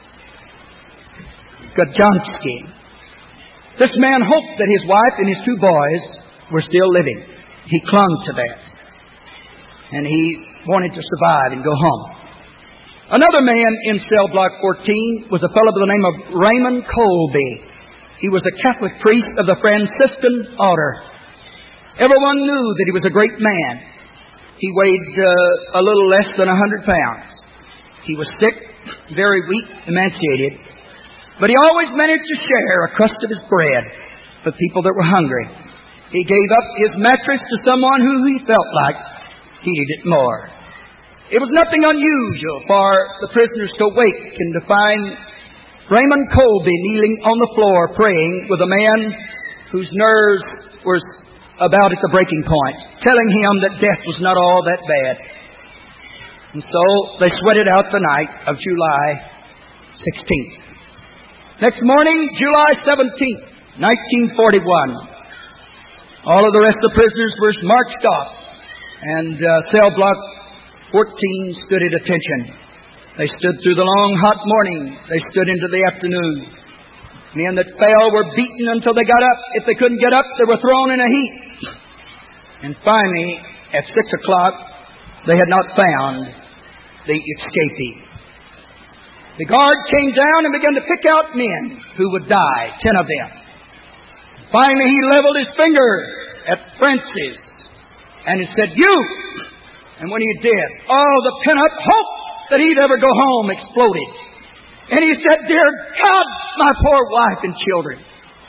Gajansky. This man hoped that his wife and his two boys were still living. He clung to that. And he wanted to survive and go home. Another man in cell block fourteen was a fellow by the name of Raymond Colby. He was a Catholic priest of the Franciscan order. Everyone knew that he was a great man. He weighed uh, a little less than a hundred pounds. He was sick, very weak, emaciated. But he always managed to share a crust of his bread with people that were hungry. He gave up his mattress to someone who he felt like needed it more. It was nothing unusual for the prisoners to wake and to find Raymond Colby kneeling on the floor praying with a man whose nerves were about at the breaking point, telling him that death was not all that bad. And so they sweated out the night of July sixteenth. Next morning, July seventeenth, nineteen forty-one, all of the rest of the prisoners were marched off, and uh, cell block fourteen stood at attention. They stood through the long, hot morning. They stood into the afternoon. Men that fell were beaten until they got up. If they couldn't get up, they were thrown in a heap. And finally, at six o'clock, they had not found the escapee. The guard came down and began to pick out men who would die, ten of them. Finally, he leveled his finger at Francis, and he said, "You!" And when he did, all the pent-up hope that he'd ever go home exploded. And he said, "Dear God, my poor wife and children."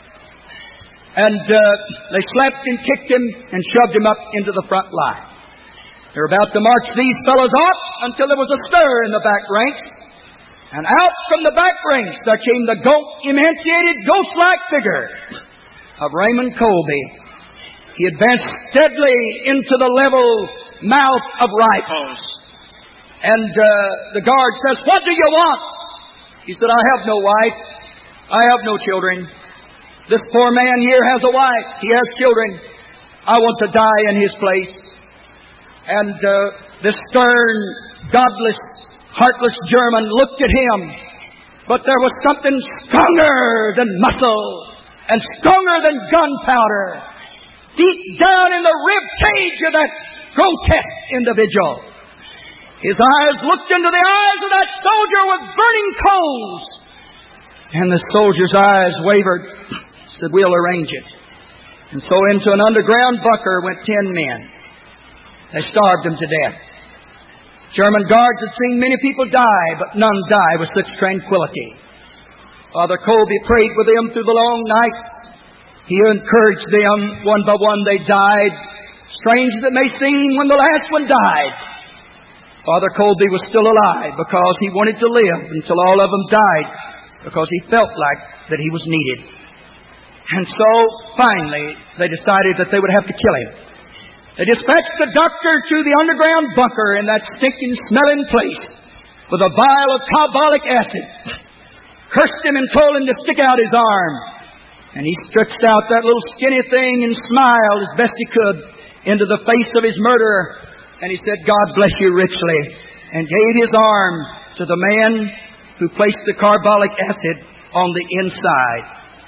And uh, they slapped and kicked him and shoved him up into the front line. They were about to march these fellows off until there was a stir in the back ranks. And out from the back ranks there came the goat, emaciated, ghost-like figure of Raymond Colby. He advanced steadily into the level mouth of rifles. And uh, the guard says, "What do you want?" He said, "I have no wife. I have no children. This poor man here has a wife. He has children. I want to die in his place." And uh, this stern, godless, heartless German looked at him. But there was something stronger than muscle and stronger than gunpowder deep down in the rib cage of that grotesque individual. His eyes looked into the eyes of that soldier with burning coals. And the soldier's eyes wavered. Said, "We'll arrange it." And so into an underground bunker went ten men. They starved them to death. German guards had seen many people die, but none die with such tranquility. Father Colby prayed with them through the long night. He encouraged them. One by one they died. Strange as it may seem, when the last one died, Father Colby was still alive because he wanted to live until all of them died, because he felt like that he was needed. And so, finally, they decided that they would have to kill him. They dispatched the doctor to the underground bunker in that stinking, smelling place with a vial of carbolic acid, cursed him and told him to stick out his arm. And he stretched out that little skinny thing and smiled as best he could into the face of his murderer. And he said, "God bless you richly," and gave his arm to the man who placed the carbolic acid on the inside.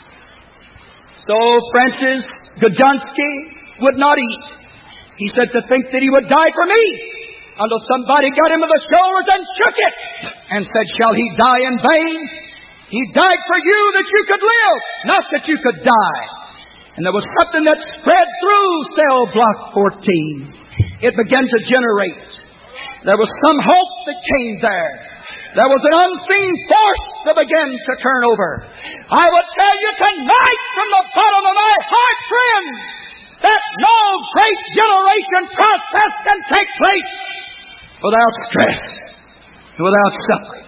So Francis Gujanski would not eat. He said, "To think that he would die for me," until somebody got him by the shoulders and shook it and said, "Shall he die in vain? He died for you that you could live, not that you could die." And there was something that spread through cell block fourteen. It began to generate. There was some hope that came there. There was an unseen force that began to turn over. I will tell you tonight from the bottom of my heart, friends, that no great generation process can take place without stress and without suffering.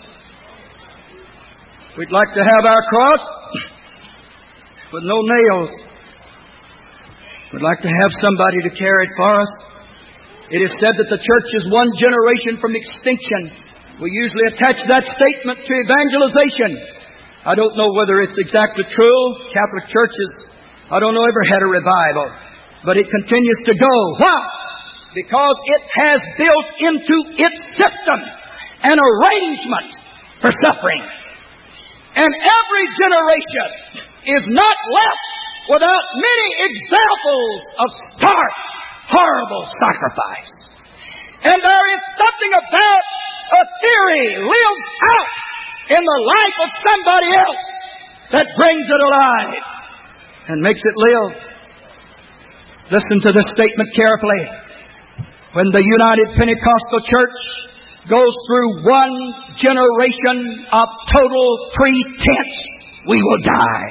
We'd like to have our cross with no nails. We'd like to have somebody to carry it for us. It is said that the church is one generation from extinction. We usually attach that statement to evangelization. I don't know whether it's exactly true. Catholic churches, I don't know, ever had a revival. But it continues to go. Why? Because it has built into its system an arrangement for suffering. And every generation is not left without many examples of stark, horrible sacrifice. And there is something about a theory lived out in the life of somebody else that brings it alive and makes it live. Listen to this statement carefully. When the United Pentecostal Church goes through one generation of total pretense, we will die.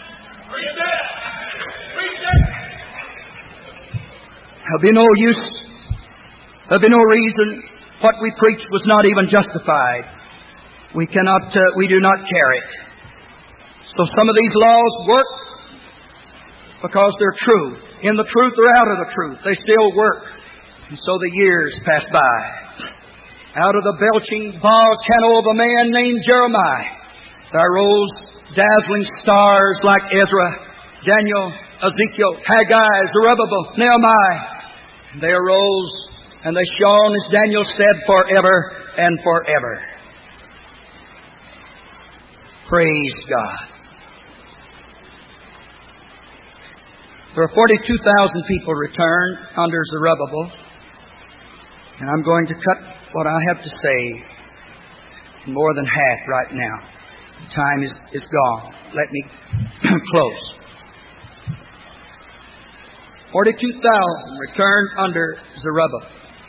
There'll be no use. There'll be no reason. What we preached was not even justified. We cannot, uh, we do not carry it. So some of these laws work because they're true. In the truth or out of the truth, they still work. And so the years pass by. Out of the belching volcano of a man named Jeremiah, there rose dazzling stars like Ezra, Daniel, Ezekiel, Haggai, Zerubbabel, Nehemiah. They arose and they shone, as Daniel said, forever and forever. Praise God. There were forty-two thousand people returned under Zerubbabel. And I'm going to cut what I have to say in more than half right now. The time is, is gone. Let me close. forty-two thousand returned under Zerubbabel.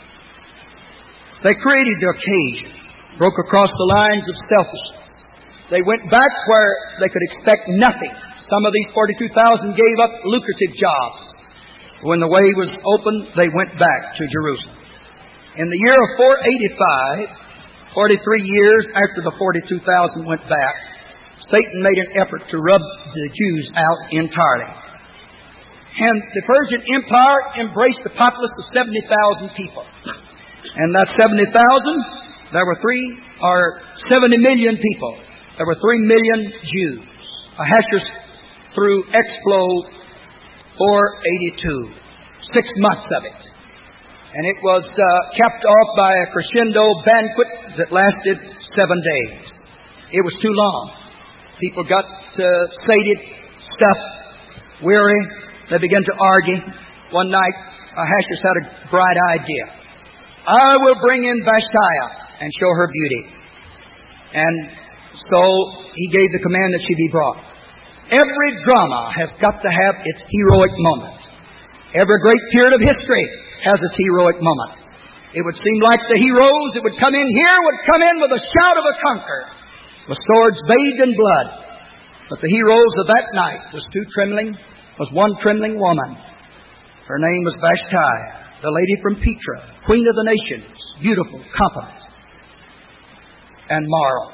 They created the occasion, broke across the lines of selfishness. They went back where they could expect nothing. Some of these forty-two thousand gave up lucrative jobs. When the way was open, they went back to Jerusalem. In the year of four eighty-five, forty-three years after the forty-two thousand went back, Satan made an effort to rub the Jews out entirely. And the Persian Empire embraced the populace of seventy thousand people. And that seventy thousand, there were three or seventy million people. There were three million Jews. Ahasuerus threw Explode four eighty-two, six months of it. And it was uh, capped off by a crescendo banquet that lasted seven days. It was too long. People got uh, sated, stuffed, weary. They began to argue. One night, Ahasuerus had a bright idea. I will bring in Vashti and show her beauty. And so he gave the command that she be brought. Every drama has got to have its heroic moment. Every great period of history has its heroic moment. It would seem like the heroes that would come in here would come in with a shout of a conqueror, with swords bathed in blood. But the heroes of that night was two trembling, was one trembling woman. Her name was Vashti, the lady from Petra, queen of the nations, beautiful, competent, and moral.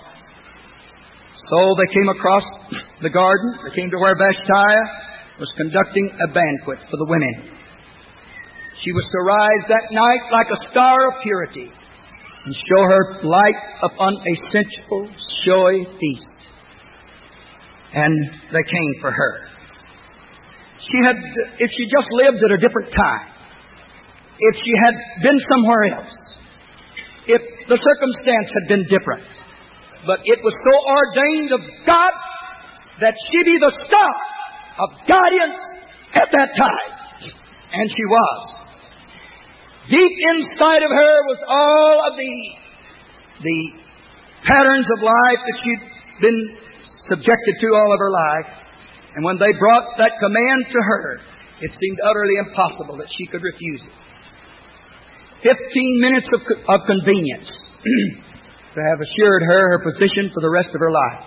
So they came across the garden. They came to where Vashti was conducting a banquet for the women. She was to rise that night like a star of purity and show her light upon a sensual, showy feast. And they came for her. She had, if she just lived at a different time, if she had been somewhere else, if the circumstance had been different, but it was so ordained of God that she be the star of guidance at that time. And she was. Deep inside of her was all of the, the patterns of life that she'd been subjected to all of her life. And when they brought that command to her, it seemed utterly impossible that she could refuse it. Fifteen minutes of, of convenience to have assured her her position for the rest of her life.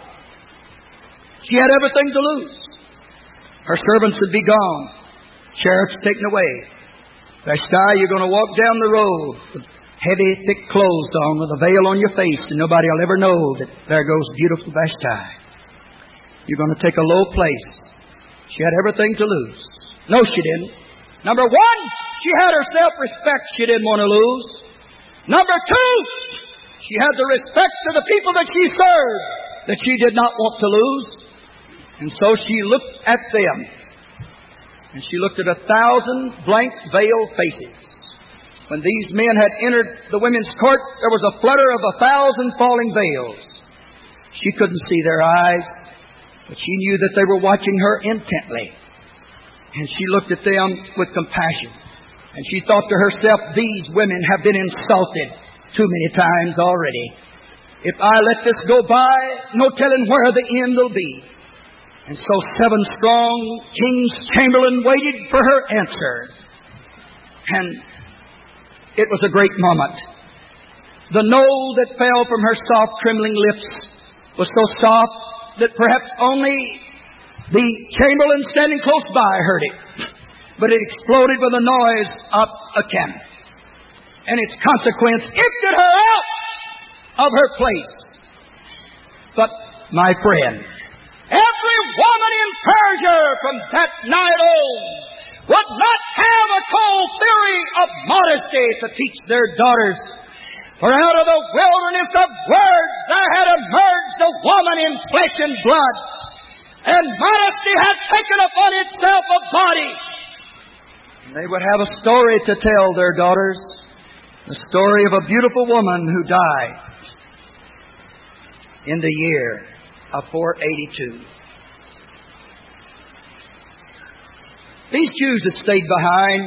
She had everything to lose. Her servants would be gone. Chariots taken away. Vashti, you're going to walk down the road with heavy, thick clothes on, with a veil on your face, and nobody will ever know that there goes beautiful Vashti. You're going to take a low place. She had everything to lose. No, she didn't. Number one, she had her self-respect she didn't want to lose. Number two, she had the respect of the people that she served that she did not want to lose. And so she looked at them. And she looked at a thousand blank veiled faces. When these men had entered the women's court, there was a flutter of a thousand falling veils. She couldn't see their eyes, but she knew that they were watching her intently. And she looked at them with compassion. And she thought to herself, these women have been insulted too many times already. If I let this go by, no telling where the end will be. And so seven strong kings chamberlain waited for her answer. And it was a great moment. The no that fell from her soft, trembling lips was so soft that perhaps only the chamberlain standing close by heard it. But it exploded with the noise of a cannon. And its consequence emptied her out of her place. But, my friend, every woman in Persia from that night on would not have a cold theory of modesty to teach their daughters. For out of the wilderness of words there had emerged a woman in flesh and blood. And modesty had taken upon itself a body. And they would have a story to tell their daughters. The story of a beautiful woman who died in the year of four eighty-two. These Jews that stayed behind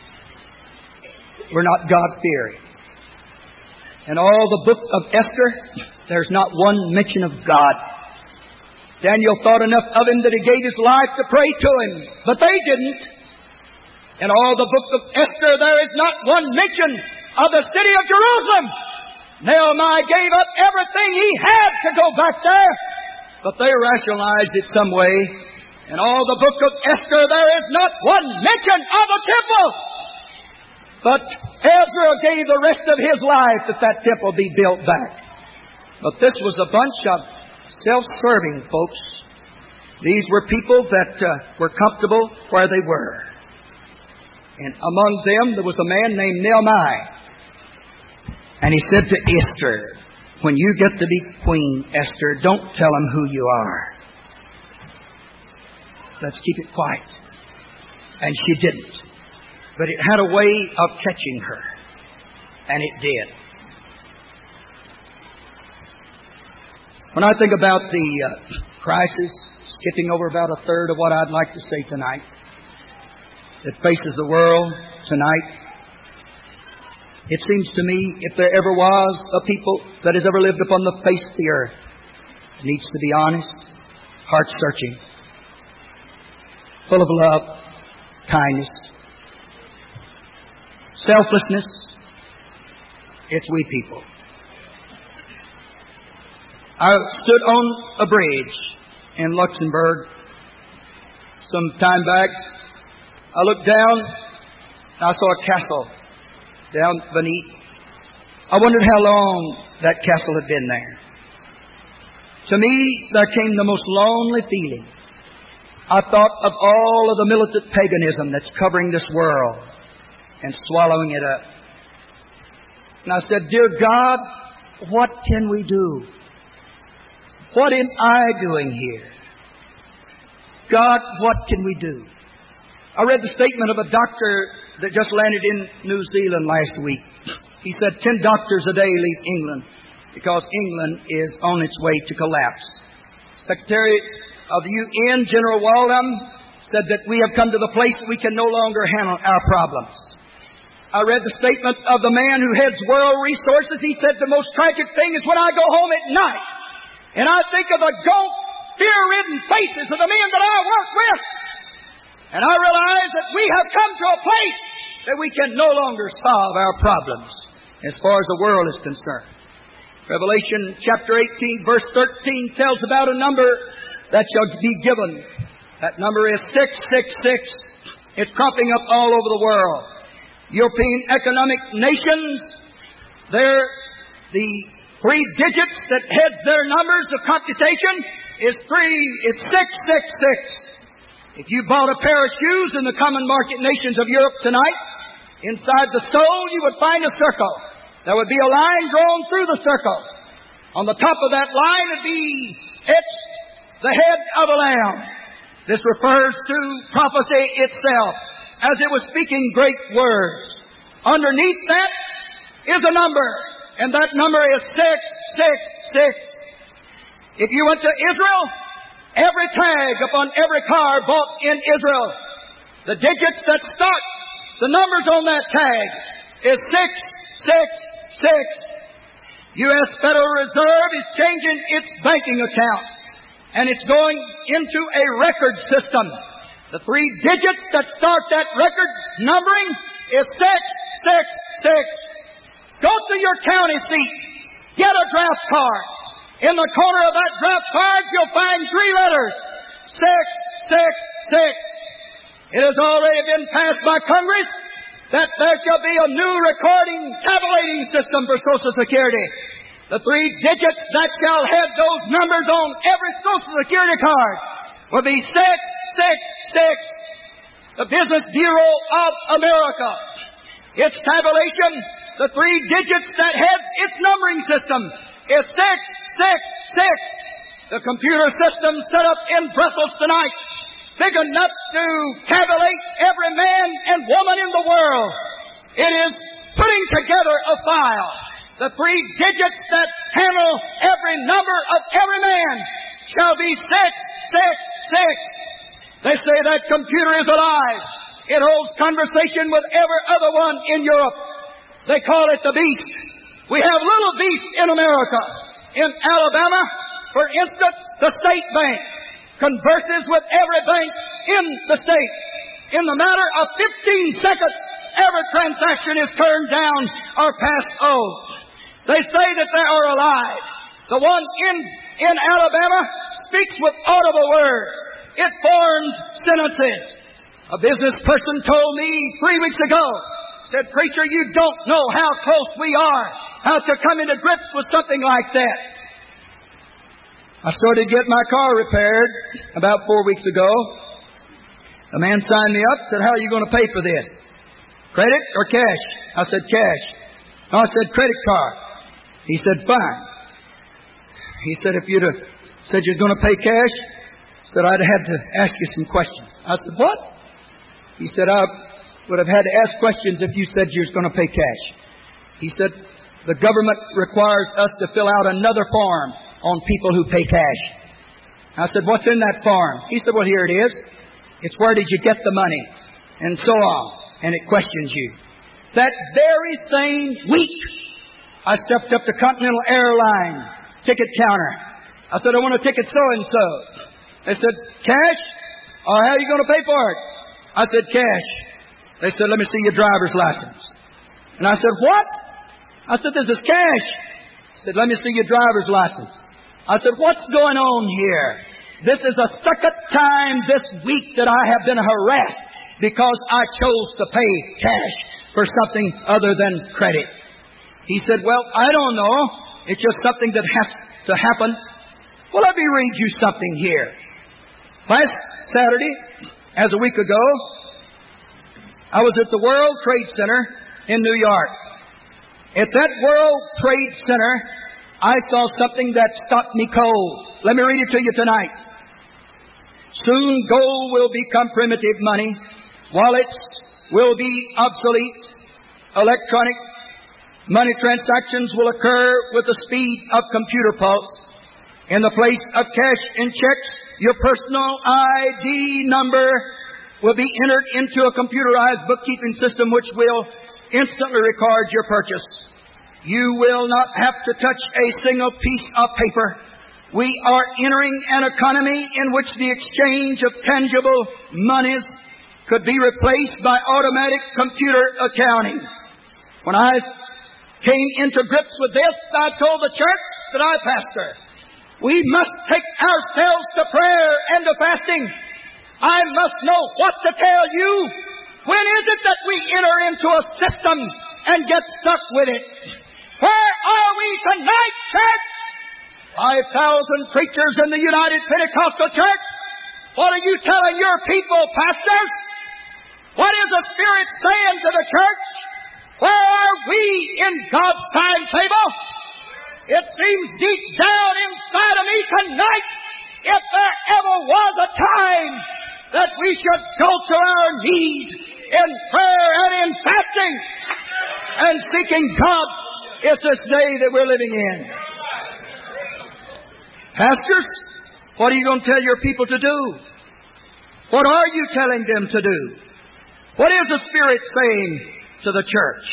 were not God-fearing. In all the book of Esther, there's not one mention of God. Daniel thought enough of him that he gave his life to pray to him, but they didn't. In all the book of Esther, there is not one mention of the city of Jerusalem. Nehemiah gave up everything he had to go back there, but they rationalized it some way. In all the book of Esther, there is not one mention of the temple. But Ezra gave the rest of his life that that temple be built back. But this was a bunch of self-serving folks. These were people that uh, were comfortable where they were. And among them, there was a man named Nehemiah. And he said to Esther, when you get to be queen, Esther, don't tell him who you are. Let's keep it quiet. And she didn't. But it had a way of catching her. And it did. When I think about the uh, crisis, skipping over about a third of what I'd like to say tonight, that faces the world tonight, it seems to me, if there ever was a people that has ever lived upon the face of the earth, it needs to be honest, heart-searching, full of love, kindness, selflessness, it's we people. I stood on a bridge in Luxembourg some time back. I looked down and I saw a castle down beneath. I wondered how long that castle had been there. To me, there came the most lonely feeling. I thought of all of the militant paganism that's covering this world and swallowing it up. And I said, Dear God, what can we do? What am I doing here? God, what can we do? I read the statement of a doctor that just landed in New Zealand last week. He said ten doctors a day leave England because England is on its way to collapse. Secretary of the U N, General Waldheim, said that we have come to the place we can no longer handle our problems. I read the statement of the man who heads World Resources. He said the most tragic thing is when I go home at night and I think of the gaunt, fear-ridden faces of the men that I work with. And I realize that we have come to a place that we can no longer solve our problems as far as the world is concerned. Revelation chapter eighteen, verse thirteen tells about a number that shall be given. That number is six six six. It's cropping up all over the world. European economic nations, they're the three digits that heads their numbers of computation is three, it's six six six. If you bought a pair of shoes in the common market nations of Europe tonight, inside the sole you would find a circle. There would be a line drawn through the circle. On the top of that line would be etched the head of a lamb. This refers to prophecy itself, as it was speaking great words. Underneath that is a number, and that number is six six six. If you went to Israel, every tag upon every car bought in Israel, the digits that start the numbers on that tag is six six six. U S Federal Reserve is changing its banking account, and it's going into a record system. The three digits that start that record numbering is six six six. Go to your county seat. Get a draft card. In the corner of that draft card, you'll find three letters. six six six. It has already been passed by Congress that there shall be a new recording tabulating system for Social Security. The three digits that shall have those numbers on every Social Security card will be six six six. The Business Bureau of America, its tabulation, the three digits that have its numbering system is six six six. The computer system set up in Brussels tonight, big enough to tabulate every man and woman in the world. It is putting together a file. The three digits that handle every number of every man shall be six six six. They say that computer is alive. It holds conversation with every other one in Europe. They call it the beast. We have little beasts in America. In Alabama, for instance, the state bank converses with every bank in the state. In the matter of fifteen seconds, every transaction is turned down or passed owed. They say that they are alive. The one in, in Alabama speaks with audible words. It forms sentences. A business person told me three weeks ago, said, "Preacher, you don't know how close we are, how to come into grips with something like that." I started to get my car repaired about four weeks ago. A man signed me up, said, "How are you going to pay for this? Credit or cash?" I said, "Cash." No, I said, "Credit card." He said, "Fine." He said, "If you'd have said you're going to pay cash," said, "I'd have had to ask you some questions." I said, "What?" He said, "I would have had to ask questions if you said you was going to pay cash." He said, "The government requires us to fill out another form on people who pay cash." I said, "What's in that form?" He said, "Well, here it is. It's where did you get the money?" And so on. And it questions you. That very same week, I stepped up to Continental Airlines ticket counter. I said, "I want a ticket so-and-so." They said, "Cash? Or how are you going to pay for it?" I said, "Cash." They said, "Let me see your driver's license." And I said, "What?" I said, "This is cash." They said, "Let me see your driver's license." I said, "What's going on here? This is the second time this week that I have been harassed because I chose to pay cash for something other than credit." He said, "Well, I don't know. It's just something that has to happen." Well, let me read you something here. Last Saturday, as a week ago, I was at the World Trade Center in New York. At that World Trade Center, I saw something that stopped me cold. Let me read it to you tonight. "Soon gold will become primitive money. Wallets will be obsolete. Electronic money transactions will occur with the speed of computer pulse. In the place of cash and checks, your personal I D number will be entered into a computerized bookkeeping system which will instantly record your purchase. You will not have to touch a single piece of paper. We are entering an economy in which the exchange of tangible monies could be replaced by automatic computer accounting." When I came into grips with this, I told the church that I pastor, we must take ourselves to prayer and to fasting. I must know what to tell you. When is it that we enter into a system and get stuck with it? Where are we tonight, church? Five thousand preachers in the United Pentecostal Church. What are you telling your people, pastors? What is the Spirit saying to the church? Where are we in God's timetable? It seems deep down inside of me tonight, if there ever was a time that we should go to our knees in prayer and in fasting and seeking God, it's this day that we're living in. Pastors, what are you going to tell your people to do? What are you telling them to do? What is the Spirit saying to the church?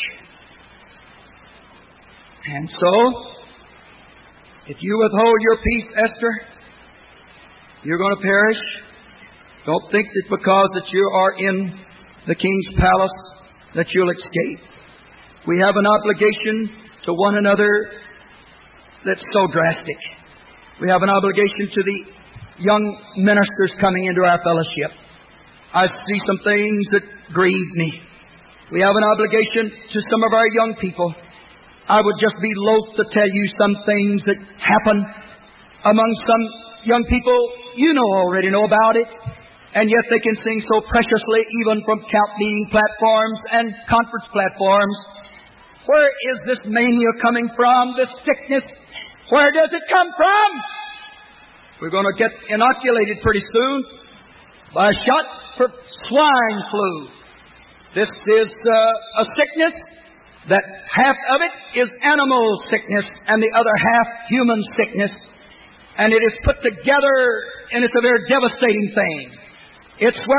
And so, if you withhold your peace, Esther, you're going to perish. Don't think that because that you are in the king's palace that you'll escape. We have an obligation to one another that's so drastic. We have an obligation to the young ministers coming into our fellowship. I see some things that grieve me. We have an obligation to some of our young people. I would just be loath to tell you some things that happen among some young people. You know already know about it. And yet they can sing so preciously even from camp meeting platforms and conference platforms. Where is this mania coming from? This sickness? Where does it come from? We're going to get inoculated pretty soon by a shot for swine flu. This is uh, a sickness that half of it is animal sickness and the other half human sickness. And it is put together and it's a very devastating thing. It swept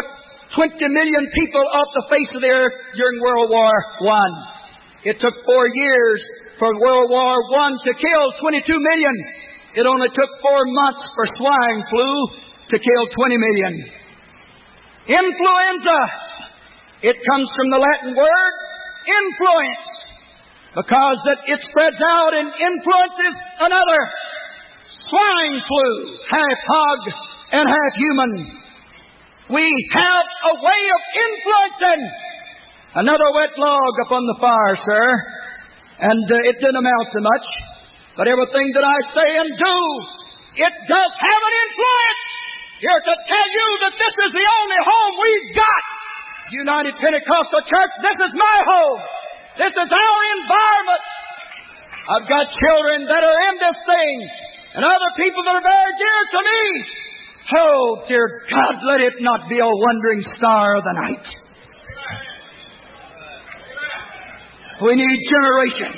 twenty million people off the face of the earth during World War One. It took four years for World War One to kill twenty-two million. It only took four months for swine flu to kill twenty million. Influenza. It comes from the Latin word influence, because that it spreads out and influences another. Swine flu, half hog and half human. We have a way of influencing. Another wet log upon the fire, sir. And uh, it didn't amount to much. But everything that I say and do, it does have an influence. Here to tell you that this is the only home we've got. United Pentecostal Church, this is my home. This is our environment. I've got children that are in this thing, and other people that are very dear to me. Oh, dear God, let it not be a wandering star of the night. We need generation.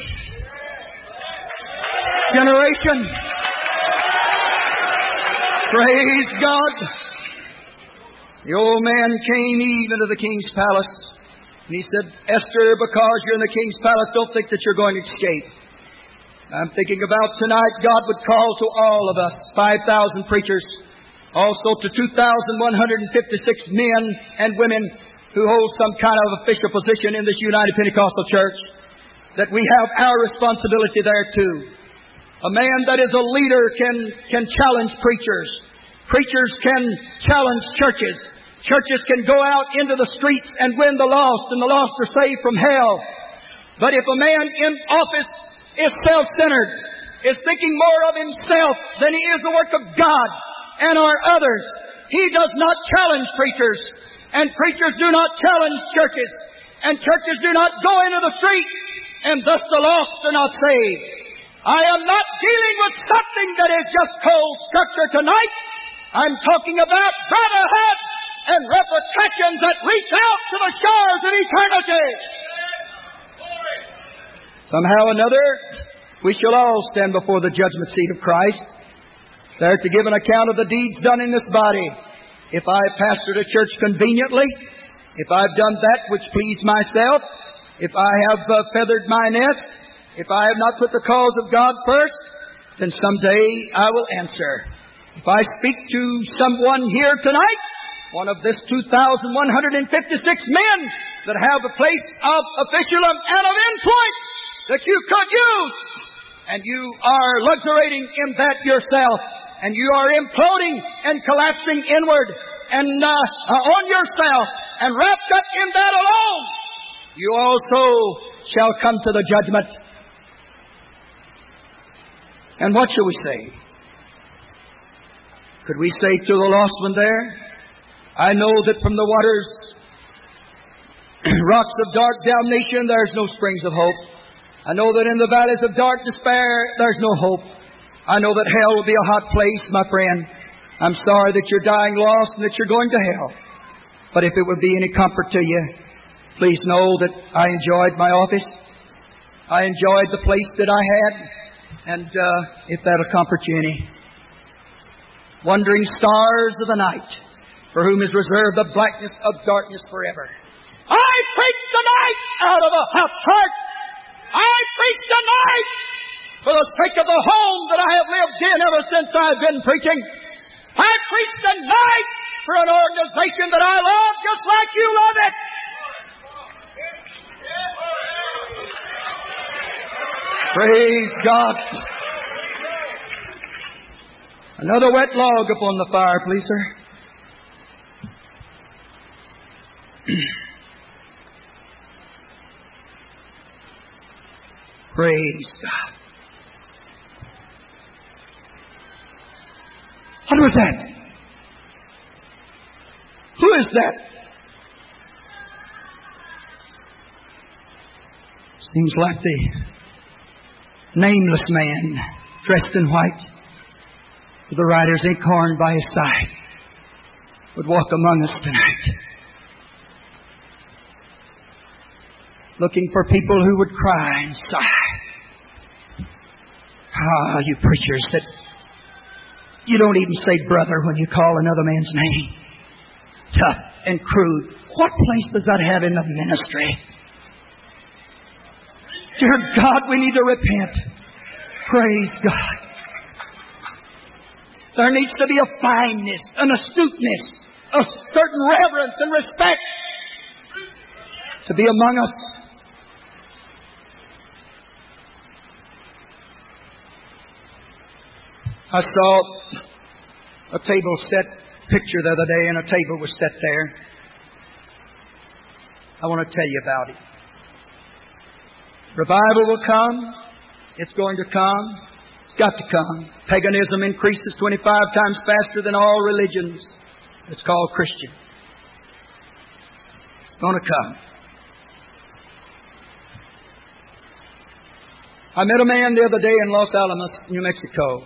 Generation. Praise God. The old man came even to the king's palace, and he said, Esther, because you're in the king's palace, don't think that you're going to escape. I'm thinking about tonight, God would call to all of us, five thousand preachers, also to two thousand one hundred fifty-six men and women who hold some kind of official position in this United Pentecostal Church, that we have our responsibility there too. A man that is a leader can, can challenge preachers. Preachers can challenge churches. Churches can go out into the streets and win the lost, and the lost are saved from hell. But if a man in office is self-centered, is thinking more of himself than he is the work of God and our others, he does not challenge preachers. And preachers do not challenge churches. And churches do not go into the street, and thus the lost are not saved. I am not dealing with something that is just cold structure tonight. I'm talking about brotherhood and repercussions that reach out to the shores of eternity. Somehow or another, we shall all stand before the judgment seat of Christ, there to give an account of the deeds done in this body. If I have pastored a church conveniently, if I've done that which pleased myself, if I have uh, feathered my nest, if I have not put the cause of God first, then someday I will answer. If I speak to someone here tonight, one of this two thousand one hundred fifty-six men that have a place of officialdom and of influence that you could use, and you are luxuriating in that yourself, and you are imploding and collapsing inward and uh, uh, on yourself and wrapped up in that alone, you also shall come to the judgment. And what shall we say? Could we say to the lost one there, I know that from the waters, rocks of dark damnation, there's no springs of hope. I know that in the valleys of dark despair, there's no hope. I know that hell will be a hot place, my friend. I'm sorry that you're dying lost and that you're going to hell. But if it would be any comfort to you, please know that I enjoyed my office. I enjoyed the place that I had. And uh, if that'll comfort you any. Wandering stars of the night, for whom is reserved the blackness of darkness forever. I preach tonight out of a hot heart. I preach tonight for the sake of the home that I have lived in ever since I've been preaching. I preach tonight for an organization that I love just like you love it. Praise God. Another wet log upon the fire, please, sir. Praise God. What was that? Who is that? Seems like the nameless man dressed in white, with the writer's inkhorn by his side, would walk among us tonight, looking for people who would cry and sigh. Ah, you preachers that you don't even say brother when you call another man's name. Tough. and crude. What place does that have in the ministry? Dear God, we need to repent. Praise God. There needs to be a fineness, an astuteness, a certain reverence and respect to be among us. I saw a table set picture the other day, and a table was set there. I want to tell you about it. Revival will come. It's going to come. It's got to come. Paganism increases twenty-five times faster than all religions. It's called Christian. It's going to come. I met a man the other day in Los Alamos, New Mexico.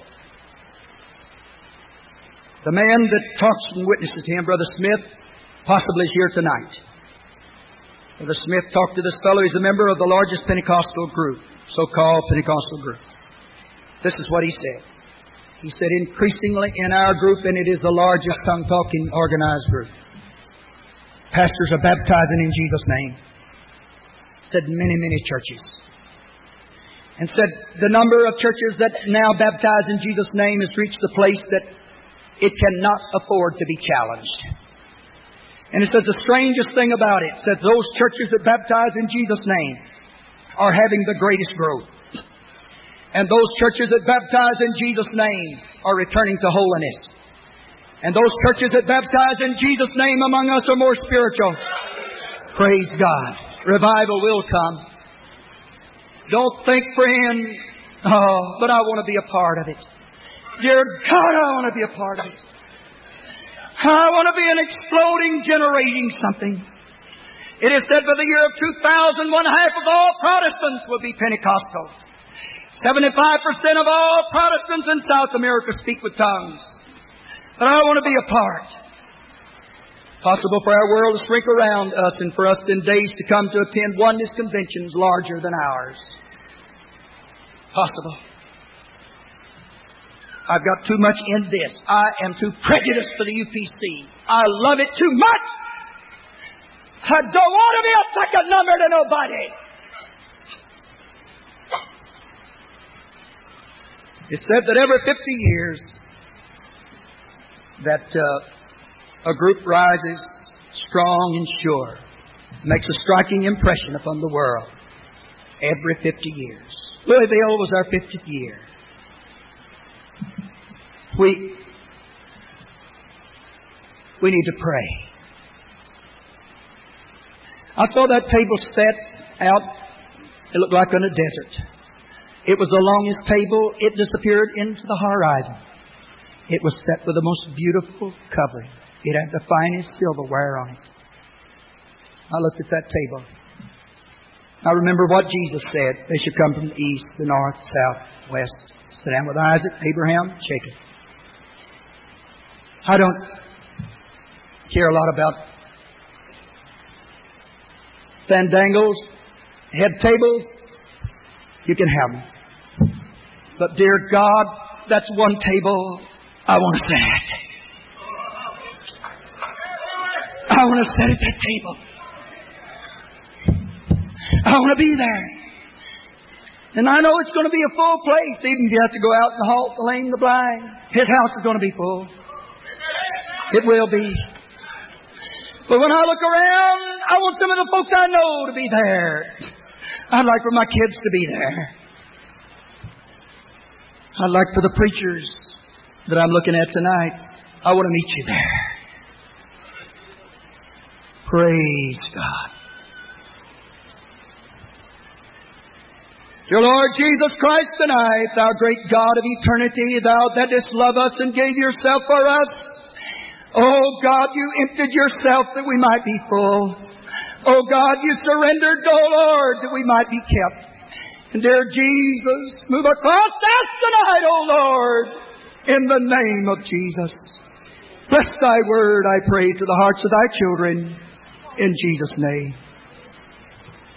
The man that talks and witnesses to him, Brother Smith, possibly is here tonight. Brother Smith talked to this fellow. He's a member of the largest Pentecostal group, so-called Pentecostal group. This is what he said. He said, increasingly in our group, and it is the largest tongue-talking organized group, pastors are baptizing in Jesus' name. Said many, many churches. And said the number of churches that now baptize in Jesus' name has reached the place that it cannot afford to be challenged. And it says the strangest thing about it, says those churches that baptize in Jesus' name are having the greatest growth. And those churches that baptize in Jesus' name are returning to holiness. And those churches that baptize in Jesus' name among us are more spiritual. Praise God. Revival will come. Don't think, friend, oh, but I want to be a part of it. Dear God, I want to be a part of it. I want to be an exploding, generating something. It is said by the year of two thousand, one half of all Protestants will be Pentecostal. seventy-five percent of all Protestants in South America speak with tongues. But I want to be a part. Possible for our world to shrink around us and for us in days to come to attend oneness conventions larger than ours. Possible. I've got too much in this. I am too prejudiced for the U P C. I love it too much. I don't want to be a second number to nobody. It's said that every fifty years that uh, a group rises strong and sure, makes a striking impression upon the world. Every fifty years. Louisville was our fiftieth year. We, we need to pray. I saw that table set out. It looked like on a desert. It was the longest table. It disappeared into the horizon. It was set with the most beautiful covering. It had the finest silverware on it. I looked at that table. I remember what Jesus said. They should come from the east, the north, south, west. Sit down with Isaac, Abraham, Jacob. I don't care a lot about fandangles, head tables. You can have them. But dear God, that's one table I want to sit at. I want to sit at that table. I want to be there. And I know it's going to be a full place, even if you have to go out and halt the lame, the blind. His house is going to be full. It will be. But when I look around, I want some of the folks I know to be there. I'd like for my kids to be there. I'd like for the preachers that I'm looking at tonight. I want to meet you there. Praise God. Dear Lord Jesus Christ, tonight, thou great God of eternity, thou that didst love us and gave yourself for us. Oh God, you emptied yourself that we might be full. Oh God, you surrendered, oh Lord, that we might be kept. And dear Jesus, move across us tonight, oh Lord, in the name of Jesus. Bless thy word, I pray, to the hearts of thy children, in Jesus' name.